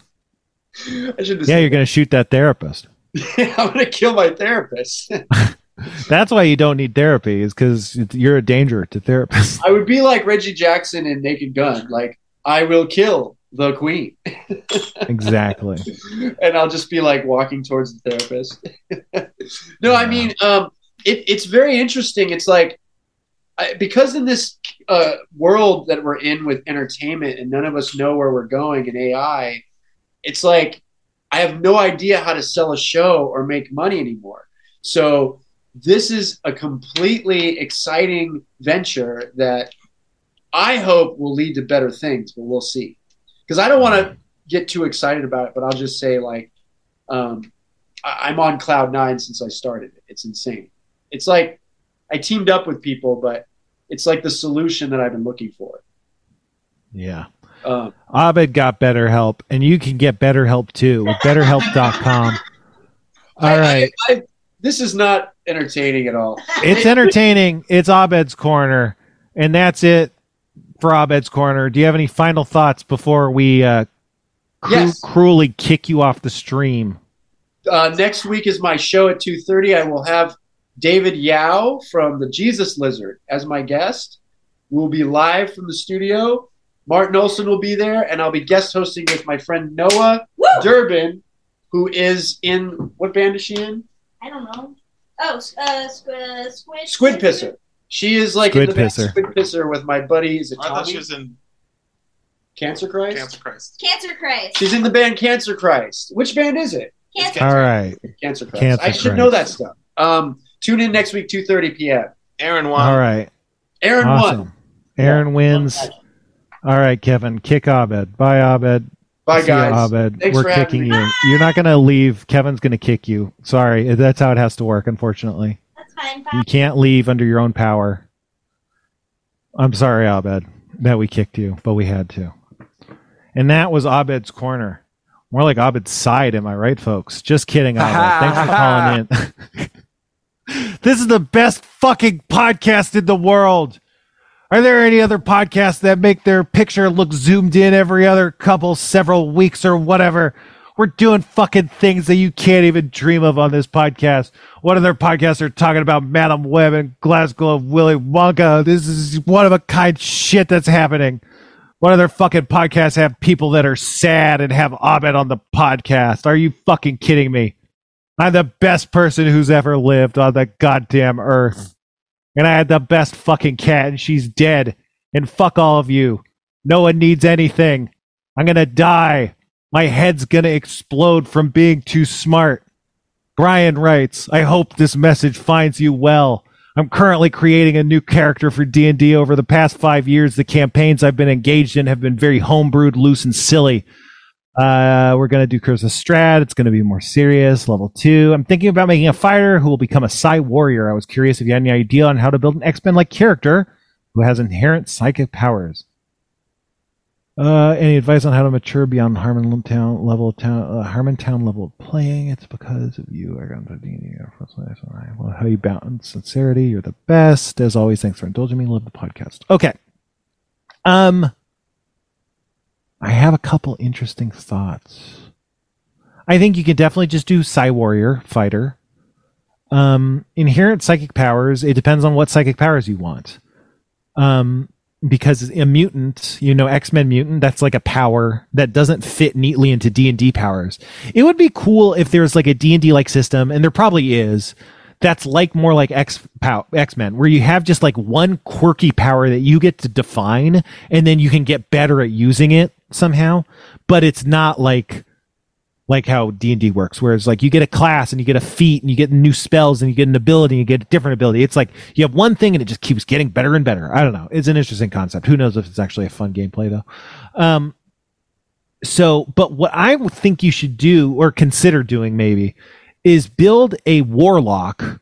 I should Yeah, you're going to shoot that therapist. I'm going to kill my therapist. That's why you don't need therapy, is because you're a danger to therapists. I would be like Reggie Jackson in Naked Gun, like I will kill the queen. Exactly. And I'll just be like walking towards the therapist. No, I mean, um, it, it's very interesting. It's like, I, because in this uh, world that we're in with entertainment and none of us know where we're going in A I, it's like, I have no idea how to sell a show or make money anymore. So this is a completely exciting venture that I hope will lead to better things, but we'll see. Because I don't want to get too excited about it, but I'll just say, like, um, I- I'm on cloud nine since I started it. It's insane. It's like I teamed up with people, but it's like the solution that I've been looking for. Yeah. Um, Abed got BetterHelp, and you can get BetterHelp too with better help dot com. All I- right. I, I, this is not entertaining at all. It's entertaining. It's Abed's Corner, and that's it for Abed's Corner. Do you have any final thoughts before we uh, cru- Yes. cruelly kick you off the stream? Uh, next week is my show at two thirty. I will have David Yao from the Jesus Lizard as my guest. We'll be live from the studio. Martin Olson will be there, and I'll be guest hosting with my friend Noah Woo! Durbin, who is in, what band is she in? I don't know. Oh, uh, squid, squid. Squid Pisser. She is like Squid in the band Pisser. Squid Pisser with my buddy. Is it I thought Tommy? she was in Cancer Christ? Cancer Christ. Cancer Christ. She's in the band Cancer Christ. Which band is it? Cancer. All right. Cancer Christ. Cancer I should Christ. know that stuff. Um, tune in next week, two thirty p.m. Aaron won. All right. Aaron Awesome. won. Aaron Yeah. wins. All right, Kevin. Kick Abed. Bye, Abed. Bye, See ya, guys. Abed. Thanks We're for having kicking me. you. You're not going to leave. Kevin's going to kick you. Sorry. That's how it has to work, unfortunately. That's fine. You Bye. can't leave under your own power. I'm sorry, Abed, that we kicked you, but we had to. And that was Abed's Corner. More like Abed's side, am I right, folks? Just kidding, Abed. Thanks for calling in. This is the best fucking podcast in the world. Are there any other podcasts that make their picture look zoomed in every other couple, several weeks or whatever? We're doing fucking things that you can't even dream of on this podcast. What other podcasts are talking about Madam Web and Glasgow Willy Wonka? This is one of a kind shit that's happening. What other fucking podcasts have people that are sad and have Abed on the podcast? Are you fucking kidding me? I'm the best person who's ever lived on the goddamn earth. And I had the best fucking cat, and she's dead. And fuck all of you. No one needs anything. I'm gonna die. My head's gonna explode from being too smart. Brian writes, I hope this message finds you well. I'm currently creating a new character for D and D. Over the past five years, the campaigns I've been engaged in have been very homebrewed, loose, and silly. Uh, we're going to do Curse of Strahd. It's going to be more serious, level two. I'm thinking about making a fighter who will become a Psi warrior. I was curious if you had any idea on how to build an X-Men-like character who has inherent psychic powers. Uh, any advice on how to mature beyond Harmontown level of town, uh, Harmontown level of playing? It's because of you. I got into D and D. Well, how you balance sincerity? You're the best. As always, thanks for indulging me. Love the podcast. Okay. Um, I have a couple interesting thoughts. I think you can definitely just do Psi Warrior Fighter. Um, inherent psychic powers. It depends on what psychic powers you want. Um. because a mutant, you know, X-Men mutant, that's like a power that doesn't fit neatly into D and D powers. It would be cool if there's like a D and D like system, and there probably is, that's like more like X pow- X-Men, where you have just like one quirky power that you get to define, and then you can get better at using it somehow. But it's not like like how D and D works, whereas like you get a class and you get a feat and you get new spells and you get an ability and you get a different ability. It's like you have one thing and it just keeps getting better and better. I don't know. It's an interesting concept. Who knows if it's actually a fun gameplay though. Um, so, but what I would think you should do or consider doing maybe is build a warlock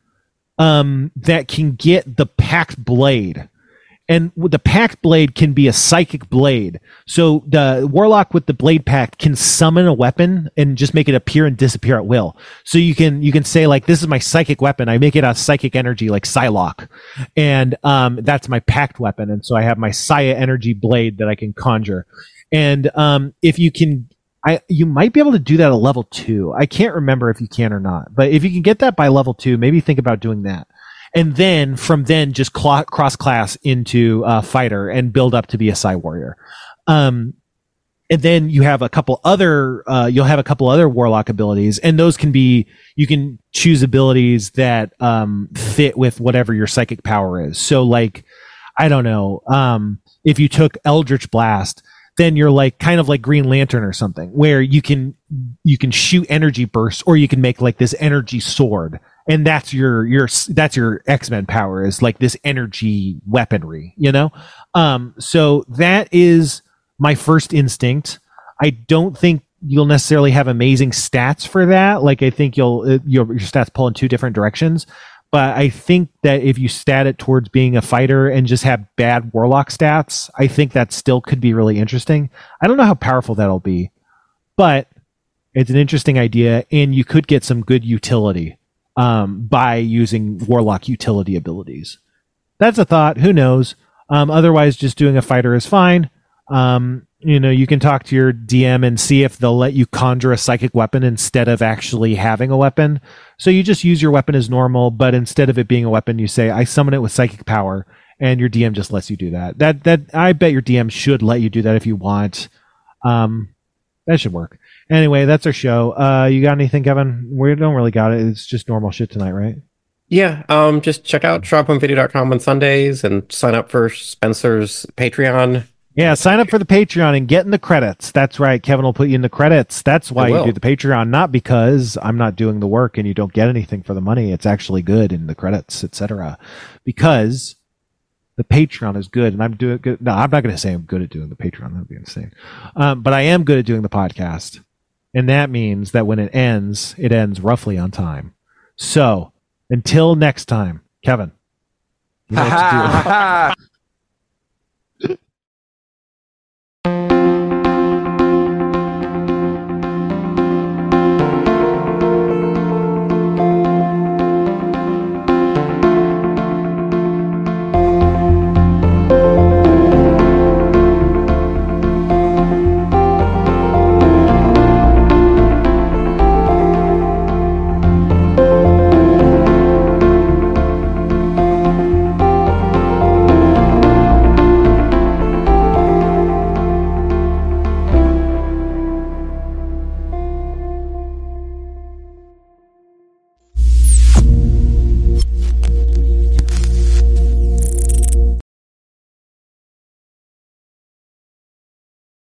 um, that can get the Pact Blade. And the Pact Blade can be a psychic blade. So the Warlock with the Blade Pact can summon a weapon and just make it appear and disappear at will. So you can you can say, like, this is my psychic weapon. I make it out of psychic energy, like Psylocke. And um, that's my Pact weapon. And so I have my Saya energy blade that I can conjure. And um, if you can... I, you might be able to do that at level two. I can't remember if you can or not. But if you can get that by level two, maybe think about doing that. And then from then just cl- cross class into uh, fighter and build up to be a Psy warrior. Um, and then you have a couple other, uh, you'll have a couple other warlock abilities, and those can be, you can choose abilities that um, fit with whatever your psychic power is. So like, I don't know, um, if you took Eldritch Blast, then you're like kind of like Green Lantern or something, where you can you can shoot energy bursts, or you can make like this energy sword. And that's your, your, that's your X-Men power, is like this energy weaponry, you know? Um, so that is my first instinct. I don't think you'll necessarily have amazing stats for that. Like, I think you'll, your, your stats pull in two different directions. But I think that if you stat it towards being a fighter and just have bad warlock stats, I think that still could be really interesting. I don't know how powerful that'll be, but it's an interesting idea, and you could get some good utility Um, by using warlock utility abilities. That's a thought. Who knows? Um, otherwise, just doing a fighter is fine. Um, you know, you can talk to your D M and see if they'll let you conjure a psychic weapon instead of actually having a weapon. So you just use your weapon as normal, but instead of it being a weapon, you say, I summon it with psychic power, and your D M just lets you do that. That that I bet your D M should let you do that if you want. Um, that should work. Anyway, that's our show. Uh, you got anything, Kevin? We don't really got it. It's just normal shit tonight, right? Yeah, um, just check out sharp one video dot com on Sundays and sign up for Spencer's Patreon. Yeah, sign up for the Patreon and get in the credits. That's right. Kevin will put you in the credits. That's why you do the Patreon, not because I'm not doing the work and you don't get anything for the money. It's actually good in the credits, et cetera. Because the Patreon is good, and I'm doing good. No, I'm not going to say I'm good at doing the Patreon. That would be insane. Um, but I am good at doing the podcast. And that means that when it ends, it ends roughly on time. So until next time, Kevin, you know what to do.